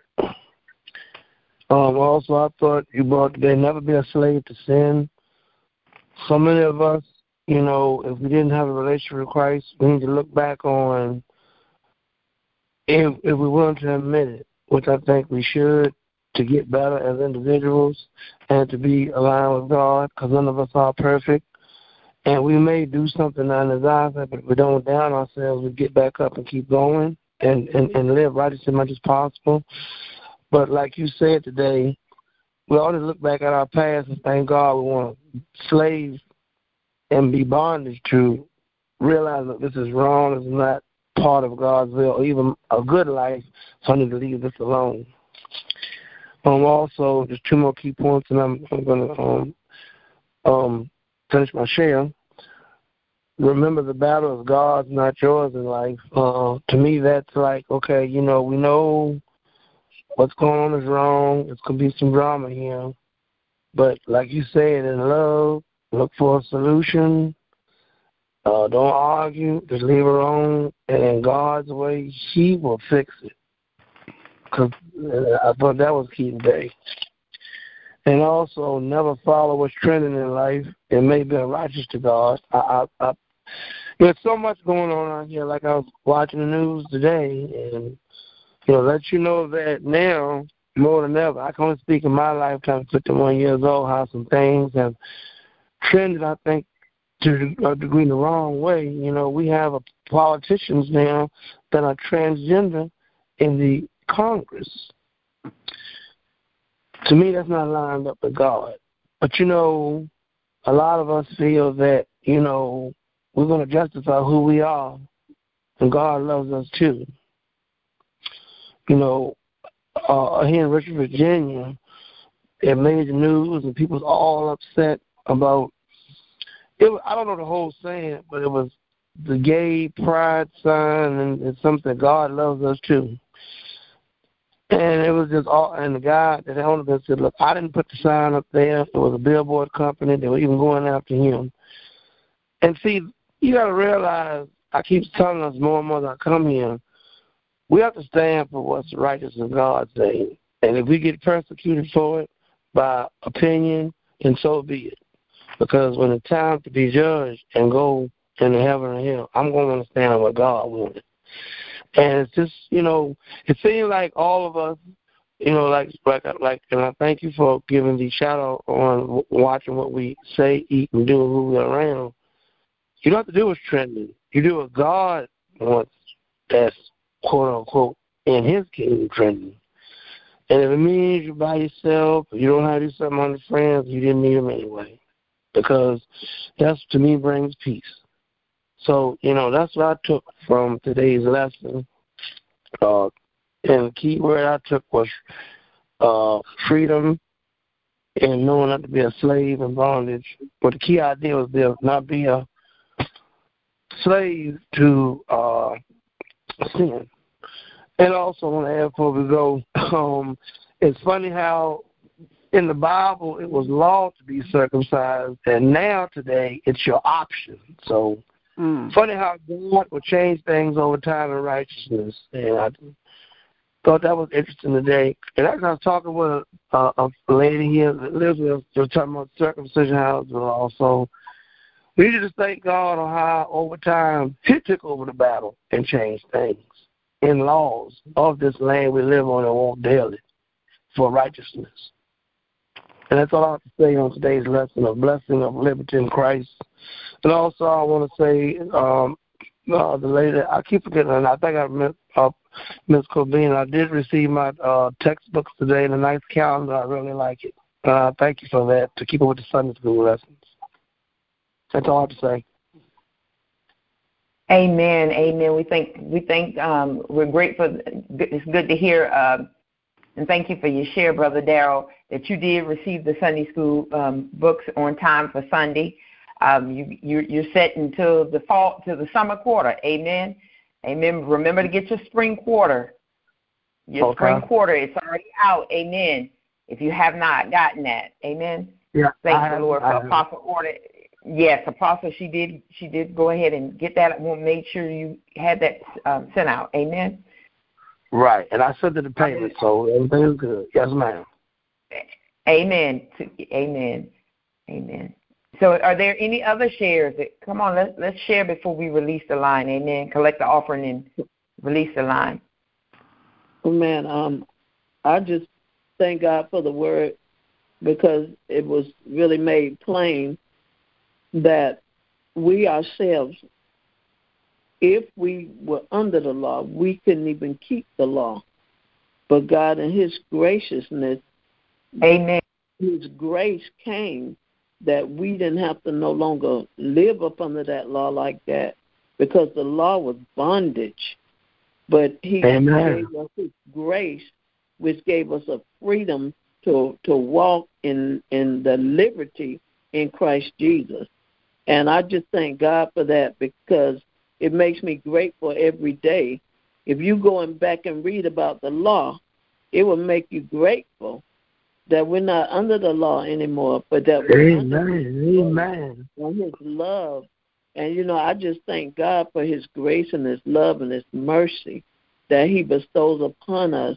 Also, I thought you brought today, never be a slave to sin. So many of us, if we didn't have a relationship with Christ, we need to look back on, if we're willing to admit it, which I think we should, to get better as individuals and to be aligned with God, because none of us are perfect. And we may do something on His eyes, but if we don't down ourselves, we get back up and keep going and live right as much as possible. But like you said today, we ought to look back at our past and thank God we want to slave and be bondage to realize that this is wrong, it's not part of God's will, or even a good life, so I need to leave this alone. Also, just 2 more key points, and I'm going to finish my share. Remember, the battle is God's, not yours in life. To me, that's like, okay, we know what's going on is wrong. It's going to be some drama here. But like you said, in love, look for a solution. Don't argue. Just leave it alone. And in God's way, He will fix it. Because I thought that was key today. And also, never follow what's trending in life. It may be unrighteous to God. There's so much going on out here. Like I was watching the news today, and let you know that now, more than ever, I can only speak in my lifetime, 51 years old, how some things have trended, I think, to a degree the wrong way. We have politicians now that are transgender in the Congress. To me, that's not lined up with God. But, a lot of us feel that, we're going to justify who we are, and God loves us too. Here in Richmond, Virginia, it made the news, and people was all upset about it. I don't know the whole saying, but it was the gay pride sign, and it's something God loves us too. And it was just all, and the guy that owned it said, look, I didn't put the sign up there. It was a billboard company. They were even going after him. And see, you got to realize, I keep telling us more and more that I come here, we have to stand for what's righteous in God's name. And if we get persecuted for it by opinion, then so be it. Because when it's time to be judged and go into heaven or hell, I'm going to understand what God wanted. And it's just, it seems like all of us, and I thank you for giving the shout out on watching what we say, eat, and do, who we're around. You don't have to do what's trending. You do what God wants that's, quote unquote, in His kingdom trending. And if it means you're by yourself, you don't have to do something on your friends, you didn't need them anyway. Because that's, to me, brings peace. So, that's what I took from today's lesson. And the key word I took was freedom and knowing not to be a slave in bondage. But the key idea was to not be a slave to sin. And also, I want to add before we go, it's funny how in the Bible it was law to be circumcised, and now today it's your option. So funny how God will change things over time in righteousness. And I thought that was interesting today. And as I was talking with a lady here that lives with us, we were talking about circumcision houses also. We need to thank God on how over time He took over the battle and changed things in laws of this land we live on and walk daily for righteousness. And that's all I have to say on today's lesson, of blessing of liberty in Christ. And also I want to say, the lady, I keep forgetting, and I think I met Ms. Corbin. I did receive my textbooks today and a nice calendar. I really like it. Thank you for that, to keep up with the Sunday school lessons. That's all I have to say. Amen. Amen. We think we're grateful. It's good to hear, and thank you for your share, Brother Darrell, that you did receive the Sunday school books on time for Sunday. You're set until the fall, to the summer quarter. Amen. Amen. Remember to get your spring quarter. Your spring quarter, it's already out. Amen. If you have not gotten that. Amen. Yeah. Thank the Lord for Apostle order. Yes, Apostle, she did go ahead and get that. We'll make sure you had that sent out. Amen. Right, and I sent the payment, so everything is good. Yes, ma'am. Amen. Amen. Amen. So are there any other shares? Come on, let's share before we release the line. Amen. Collect the offering and release the line. Amen. I just thank God for the word, because it was really made plain that we ourselves, if we were under the law, we couldn't even keep the law. But God, in His graciousness, Amen, His grace came that we didn't have to no longer live up under that law like that, because the law was bondage. But He gave us His grace, which gave us a freedom to walk in the liberty in Christ Jesus. And I just thank God for that, because it makes me grateful every day. If you go back and read about the law, it will make you grateful that we're not under the law anymore, but that we're under His love. And, I just thank God for His grace and His love and His mercy that He bestows upon us.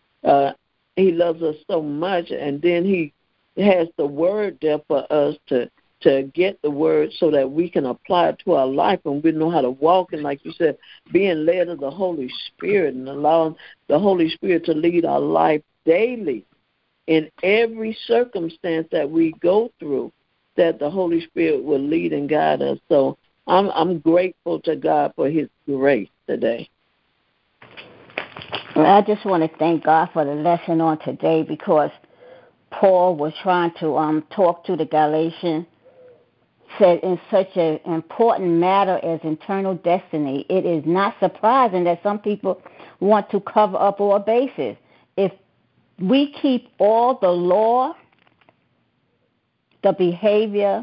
He loves us so much, and then He has the word there for us to get the word so that we can apply it to our life, and we know how to walk. And like you said, being led of the Holy Spirit and allowing the Holy Spirit to lead our life daily in every circumstance that we go through, that the Holy Spirit will lead and guide us. So I'm grateful to God for His grace today. Well, I just want to thank God for the lesson on today, because Paul was trying to talk to the Galatians, said in such an important matter as eternal destiny. It is not surprising that some people want to cover up our bases. If we keep all the law, the behavior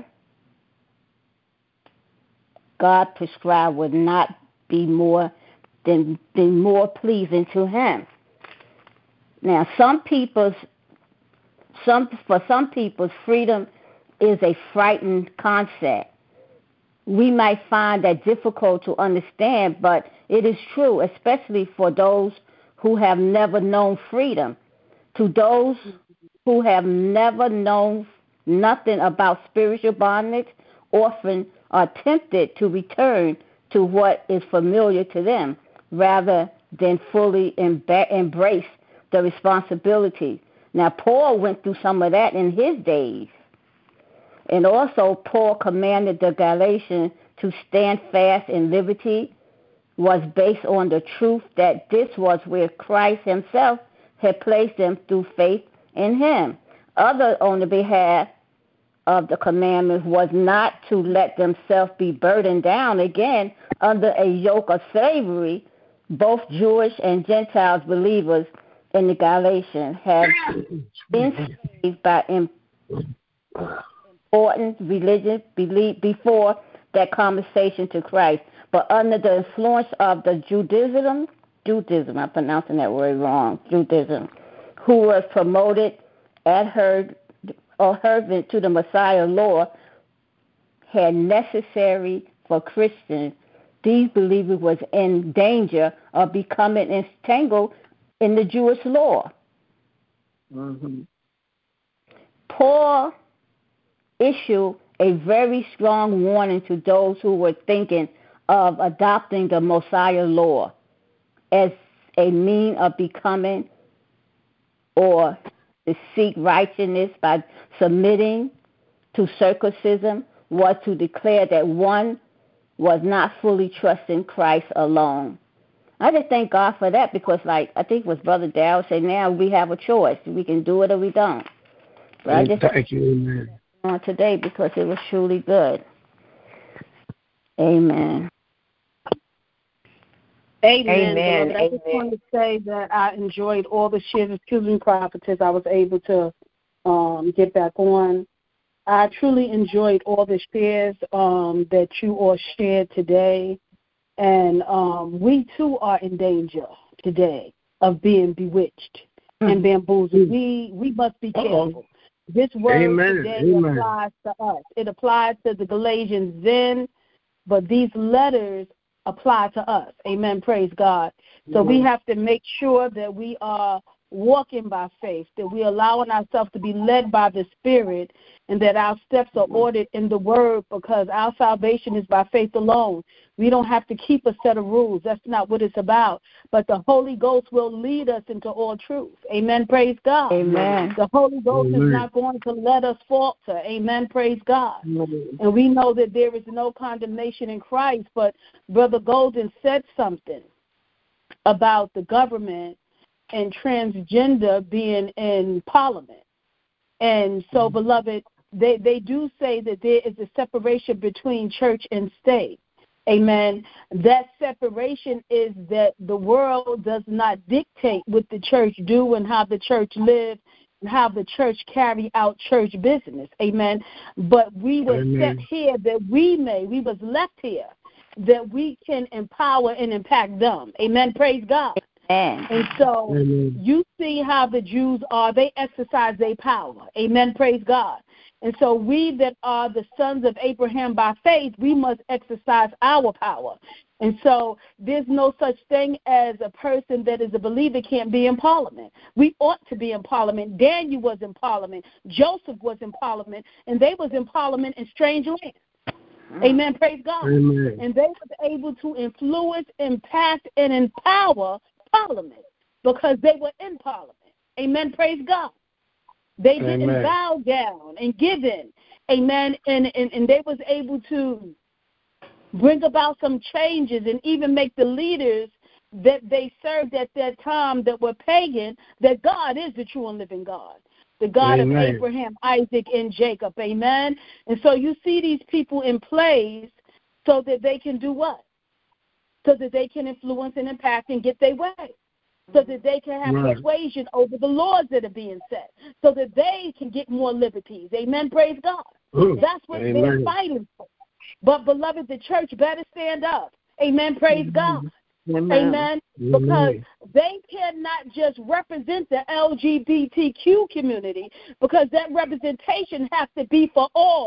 God prescribed would not be more pleasing to Him. Now, for some people's freedom is a frightened concept. we might find that difficult to understand, but it is true, especially for those who have never known freedom. To those who have never known nothing about spiritual bondage, often are tempted to return to what is familiar to them rather than fully embrace the responsibility. Now, Paul went through some of that in his days. And also, Paul commanded the Galatians to stand fast in liberty, was based on the truth that this was where Christ himself had placed them through faith in him. Other on the behalf of the commandments was not to let themselves be burdened down again under a yoke of slavery. Both Jewish and Gentiles believers in the Galatians have been enslaved by important religious belief before that conversation to Christ, but under the influence of the Judaism, I'm pronouncing that word wrong, Judaism, who was promoted adherent to the Messiah law, had necessary for Christians. These believers was in danger of becoming entangled in the Jewish law. Mm-hmm. Paul issued a very strong warning to those who were thinking of adopting the Messiah law as a means of becoming or to seek righteousness by submitting to circumcision, was to declare that one was not fully trusting Christ alone. I just thank God for that because, like, I think it was Brother Darrell said, now we have a choice. We can do it or we don't. But I just thank you, amen. On today because it was truly good. Amen. Amen. I just want to say that I enjoyed all the shares. Excuse me, prophetess. I was able to get back on. I truly enjoyed all the shares that you all shared today. And we, too, are in danger today of being bewitched and bamboozled. We must be careful. This word today applies to us. It applies to the Galatians then, but these letters apply to us. Amen. Praise God. So we have to make sure that we are walking by faith, that we're allowing ourselves to be led by the Spirit, and that our steps are ordered in the Word, because our salvation is by faith alone. We don't have to keep a set of rules. That's not what it's about. But the Holy Ghost will lead us into all truth. Amen. Praise God. Amen. The Holy Ghost is not going to let us falter. Amen. Praise God. And we know that there is no condemnation in Christ, but Brother Golden said something about the government and transgender being in Parliament. And so, beloved, they do say that there is a separation between church and state. Amen. That separation is that the world does not dictate what the church do and how the church lives and how the church carry out church business. Amen. But we were set here that we was left here that we can empower and impact them. Amen. Praise God. And so you see how the Jews are. They exercise their power. Amen. Praise God. And so we that are the sons of Abraham by faith, we must exercise our power. And so there's no such thing as a person that is a believer can't be in Parliament. We ought to be in Parliament. Daniel was in Parliament. Joseph was in Parliament. And they was in Parliament in strange lands. Amen. Praise God. Amen. And they were able to influence, impact, and empower Parliament because they were in Parliament. Amen. Praise God. They didn't bow down and give in. Amen. And they was able to bring about some changes and even make the leaders that they served at that time that were pagan, that God is the true and living God, the God of Abraham, Isaac, and Jacob. Amen. And so you see these people in place so that they can do what? So that they can influence and impact and get their way. So that they can have persuasion over the laws that are being set. So that they can get more liberties. Amen. Praise God. That's what they're fighting for. But, beloved, the church better stand up. Amen. Praise God. Amen. Because they cannot just represent the LGBTQ community, because that representation has to be for all.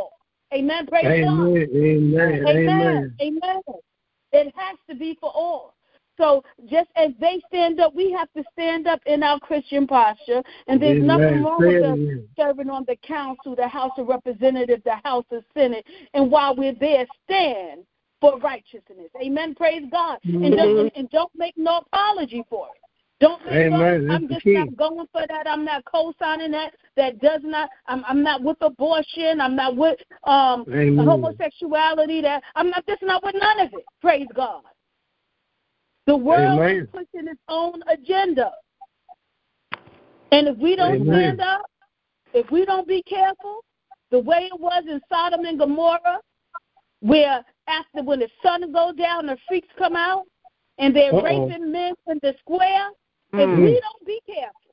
Amen. Praise God. Amen. Amen. Amen. It has to be for all. So just as they stand up, we have to stand up in our Christian posture. And there's nothing wrong with us serving on the council, the House of Representatives, the House of Senate. And while we're there, stand for righteousness. Amen. Praise God. And don't make no apology for it. Don't make I'm just not going for that. I'm not co-signing that. That does not. I'm not with abortion. I'm not with homosexuality. That I'm not. That's not with none of it. Praise God. The world is pushing its own agenda, and if we don't stand up, if we don't be careful, the way it was in Sodom and Gomorrah, where when the sun goes down, the freaks come out, and they're raping men in the square. If we don't be careful,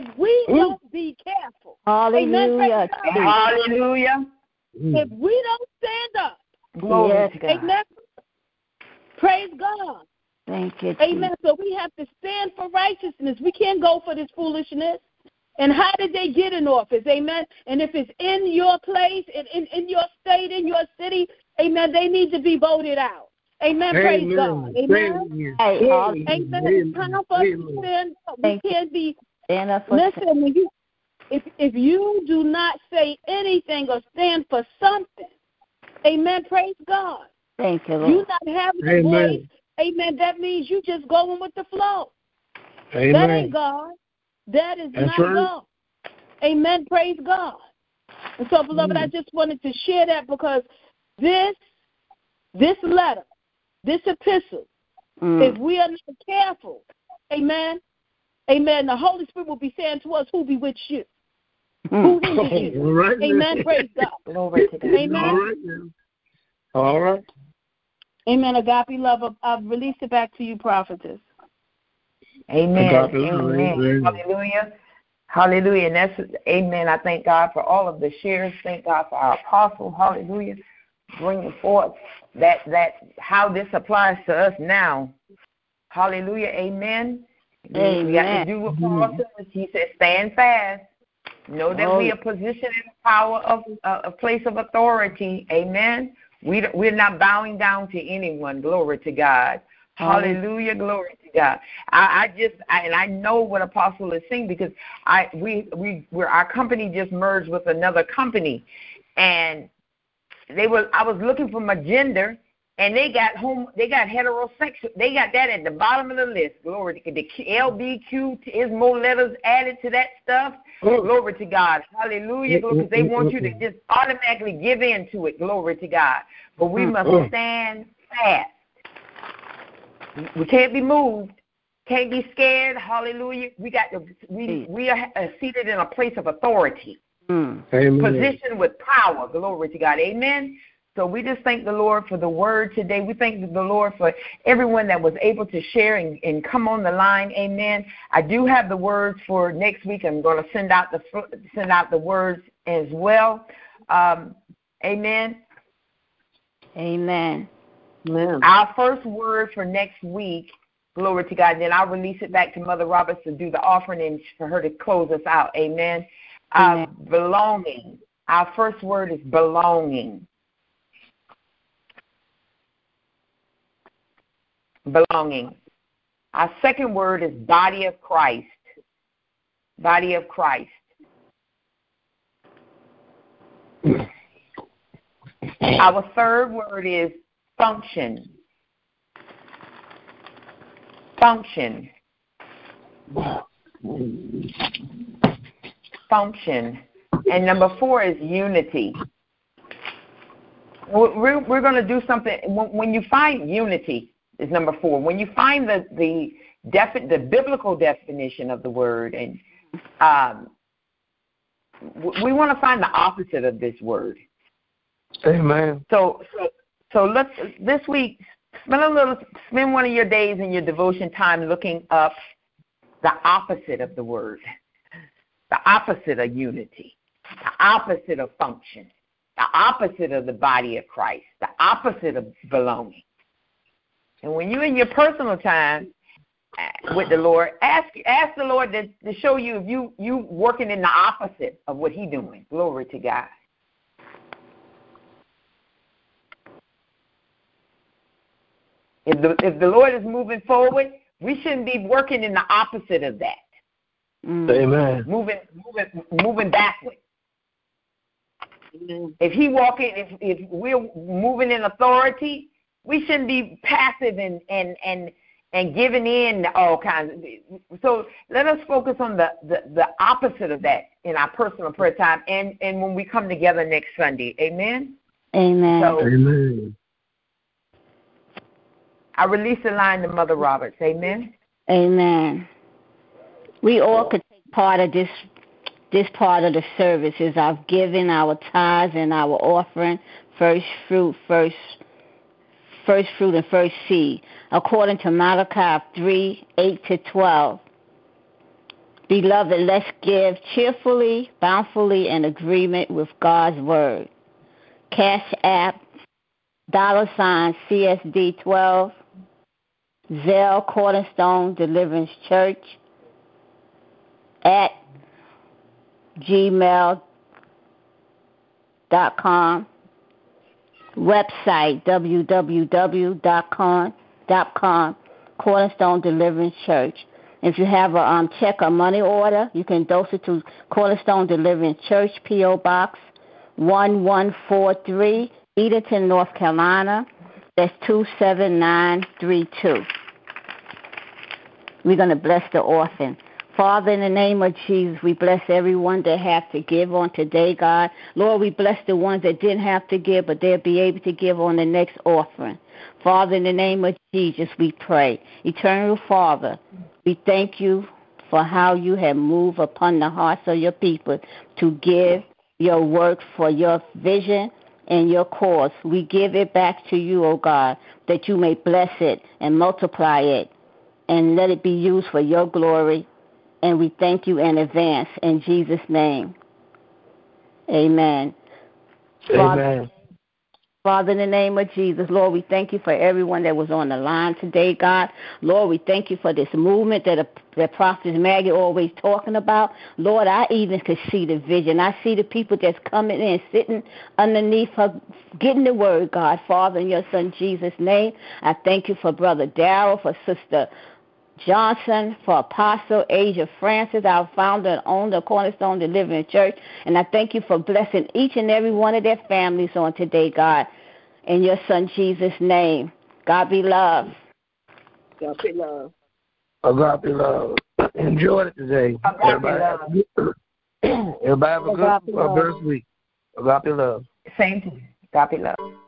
hallelujah, hallelujah. If we don't stand up, glory to God. Amen. Praise God. Thank you. Amen. So we have to stand for righteousness. We can't go for this foolishness. And how did they get in office? Amen. And if it's in your place, in your state, in your city, amen, they need to be voted out. Amen. Praise God. Amen. Amen. It's time for us to stand up. We can't be. Listen, if you do not say anything or stand for something, amen. Praise God. Thank you, Lord. You not having a voice. Amen. That means you just going with the flow. Amen. That ain't God. That is not God. Amen. Praise God. And so, beloved, I just wanted to share that because this letter, this epistle, if we are not careful, amen, the Holy Spirit will be saying to us, who bewitched you? Who hindered you? Right. Amen. Praise God. Glory to God. Amen. All right. Amen. Agape love, I've released it back to you, prophetess. Amen. Amen. Hallelujah. Hallelujah. And that's, amen. I thank God for all of the shares. Thank God for our apostle. Hallelujah. Bringing forth that how this applies to us now. Hallelujah. Amen. Amen. We got to do what Paul says. He said, stand fast. Know that we are positioned in a power of a place of authority. Amen. We're not bowing down to anyone. Glory to God. Hallelujah. Glory to God. I know what Apostle is saying because our company just merged with another company, and I was looking for my gender, and they got heterosexual. They got that at the bottom of the list. Glory to God. The LBQ is more letters added to that stuff. Glory to God. Hallelujah. Because they want you to just automatically give in to it. Glory to God. But we must stand fast. We can't be moved. Can't be scared. Hallelujah. We are seated in a place of authority. Positioned with power. Glory to God. Amen. So we just thank the Lord for the word today. We thank the Lord for everyone that was able to share and come on the line. Amen. I do have the words for next week. I'm going to send out the words as well. Amen. Amen. Our first word for next week, glory to God, and then I'll release it back to Mother Roberts to do the offering and for her to close us out. Amen. Belonging. Our first word is belonging. Belonging. Our second word is body of Christ. Body of Christ. Our third word is function. Function. Function. And number 4 is unity. We're going to do something. When you find unity is number 4. When you find the biblical definition of the word, and we want to find the opposite of this word. Amen. So let's this week spend one of your days in your devotion time looking up the opposite of the word, the opposite of unity, the opposite of function, the opposite of the body of Christ, the opposite of belonging. And when you're in your personal time with the Lord, ask the Lord to show you if you working in the opposite of what He's doing. Glory to God. If the Lord is moving forward, we shouldn't be working in the opposite of that. Amen. Moving backward. If if we're moving in authority, we shouldn't be passive and giving in to all kinds of. So let us focus on the opposite of that in our personal prayer time and when we come together next Sunday. Amen. Amen. So, Amen. I release the line to Mother Roberts. Amen. Amen. We all could take part of this part of the services of giving our tithes and our offering, first fruit and first seed, according to Malachi 3:8-12. Beloved, let's give cheerfully, bountifully, in agreement with God's word. Cash App, $CSD12, Zelle Cornerstone Deliverance Church, at gmail.com, website www.com, Cornerstone Deliverance Church. If you have a check or money order, you can dose it to Cornerstone Deliverance Church, P.O. Box 1143, Edenton, North Carolina. That's 27932. We're going to bless the orphan. Father, in the name of Jesus, we bless everyone that have to give on today, God. Lord, we bless the ones that didn't have to give, but they'll be able to give on the next offering. Father, in the name of Jesus, we pray. Eternal Father, we thank you for how you have moved upon the hearts of your people to give your work for your vision and your cause. We give it back to you, O God, that you may bless it and multiply it and let it be used for your glory. And we thank you in advance in Jesus' name. Amen. Amen. Father, in the name of Jesus, Lord, we thank you for everyone that was on the line today, God. Lord, we thank you for this movement that Prophet Maggie always talking about. Lord, I even could see the vision. I see the people that's coming in, sitting underneath her, getting the word, God. Father, in your son Jesus' name, I thank you for Brother Darrell, for Sister Johnson, for Apostle Asia Francis, our founder and owner of Cornerstone Deliverance Church. And I thank you for blessing each and every one of their families on today, God. In your son Jesus' name. God be love. God be love. God be love. Enjoy it today. Everybody have a good week. God be love. Same to you. God be love.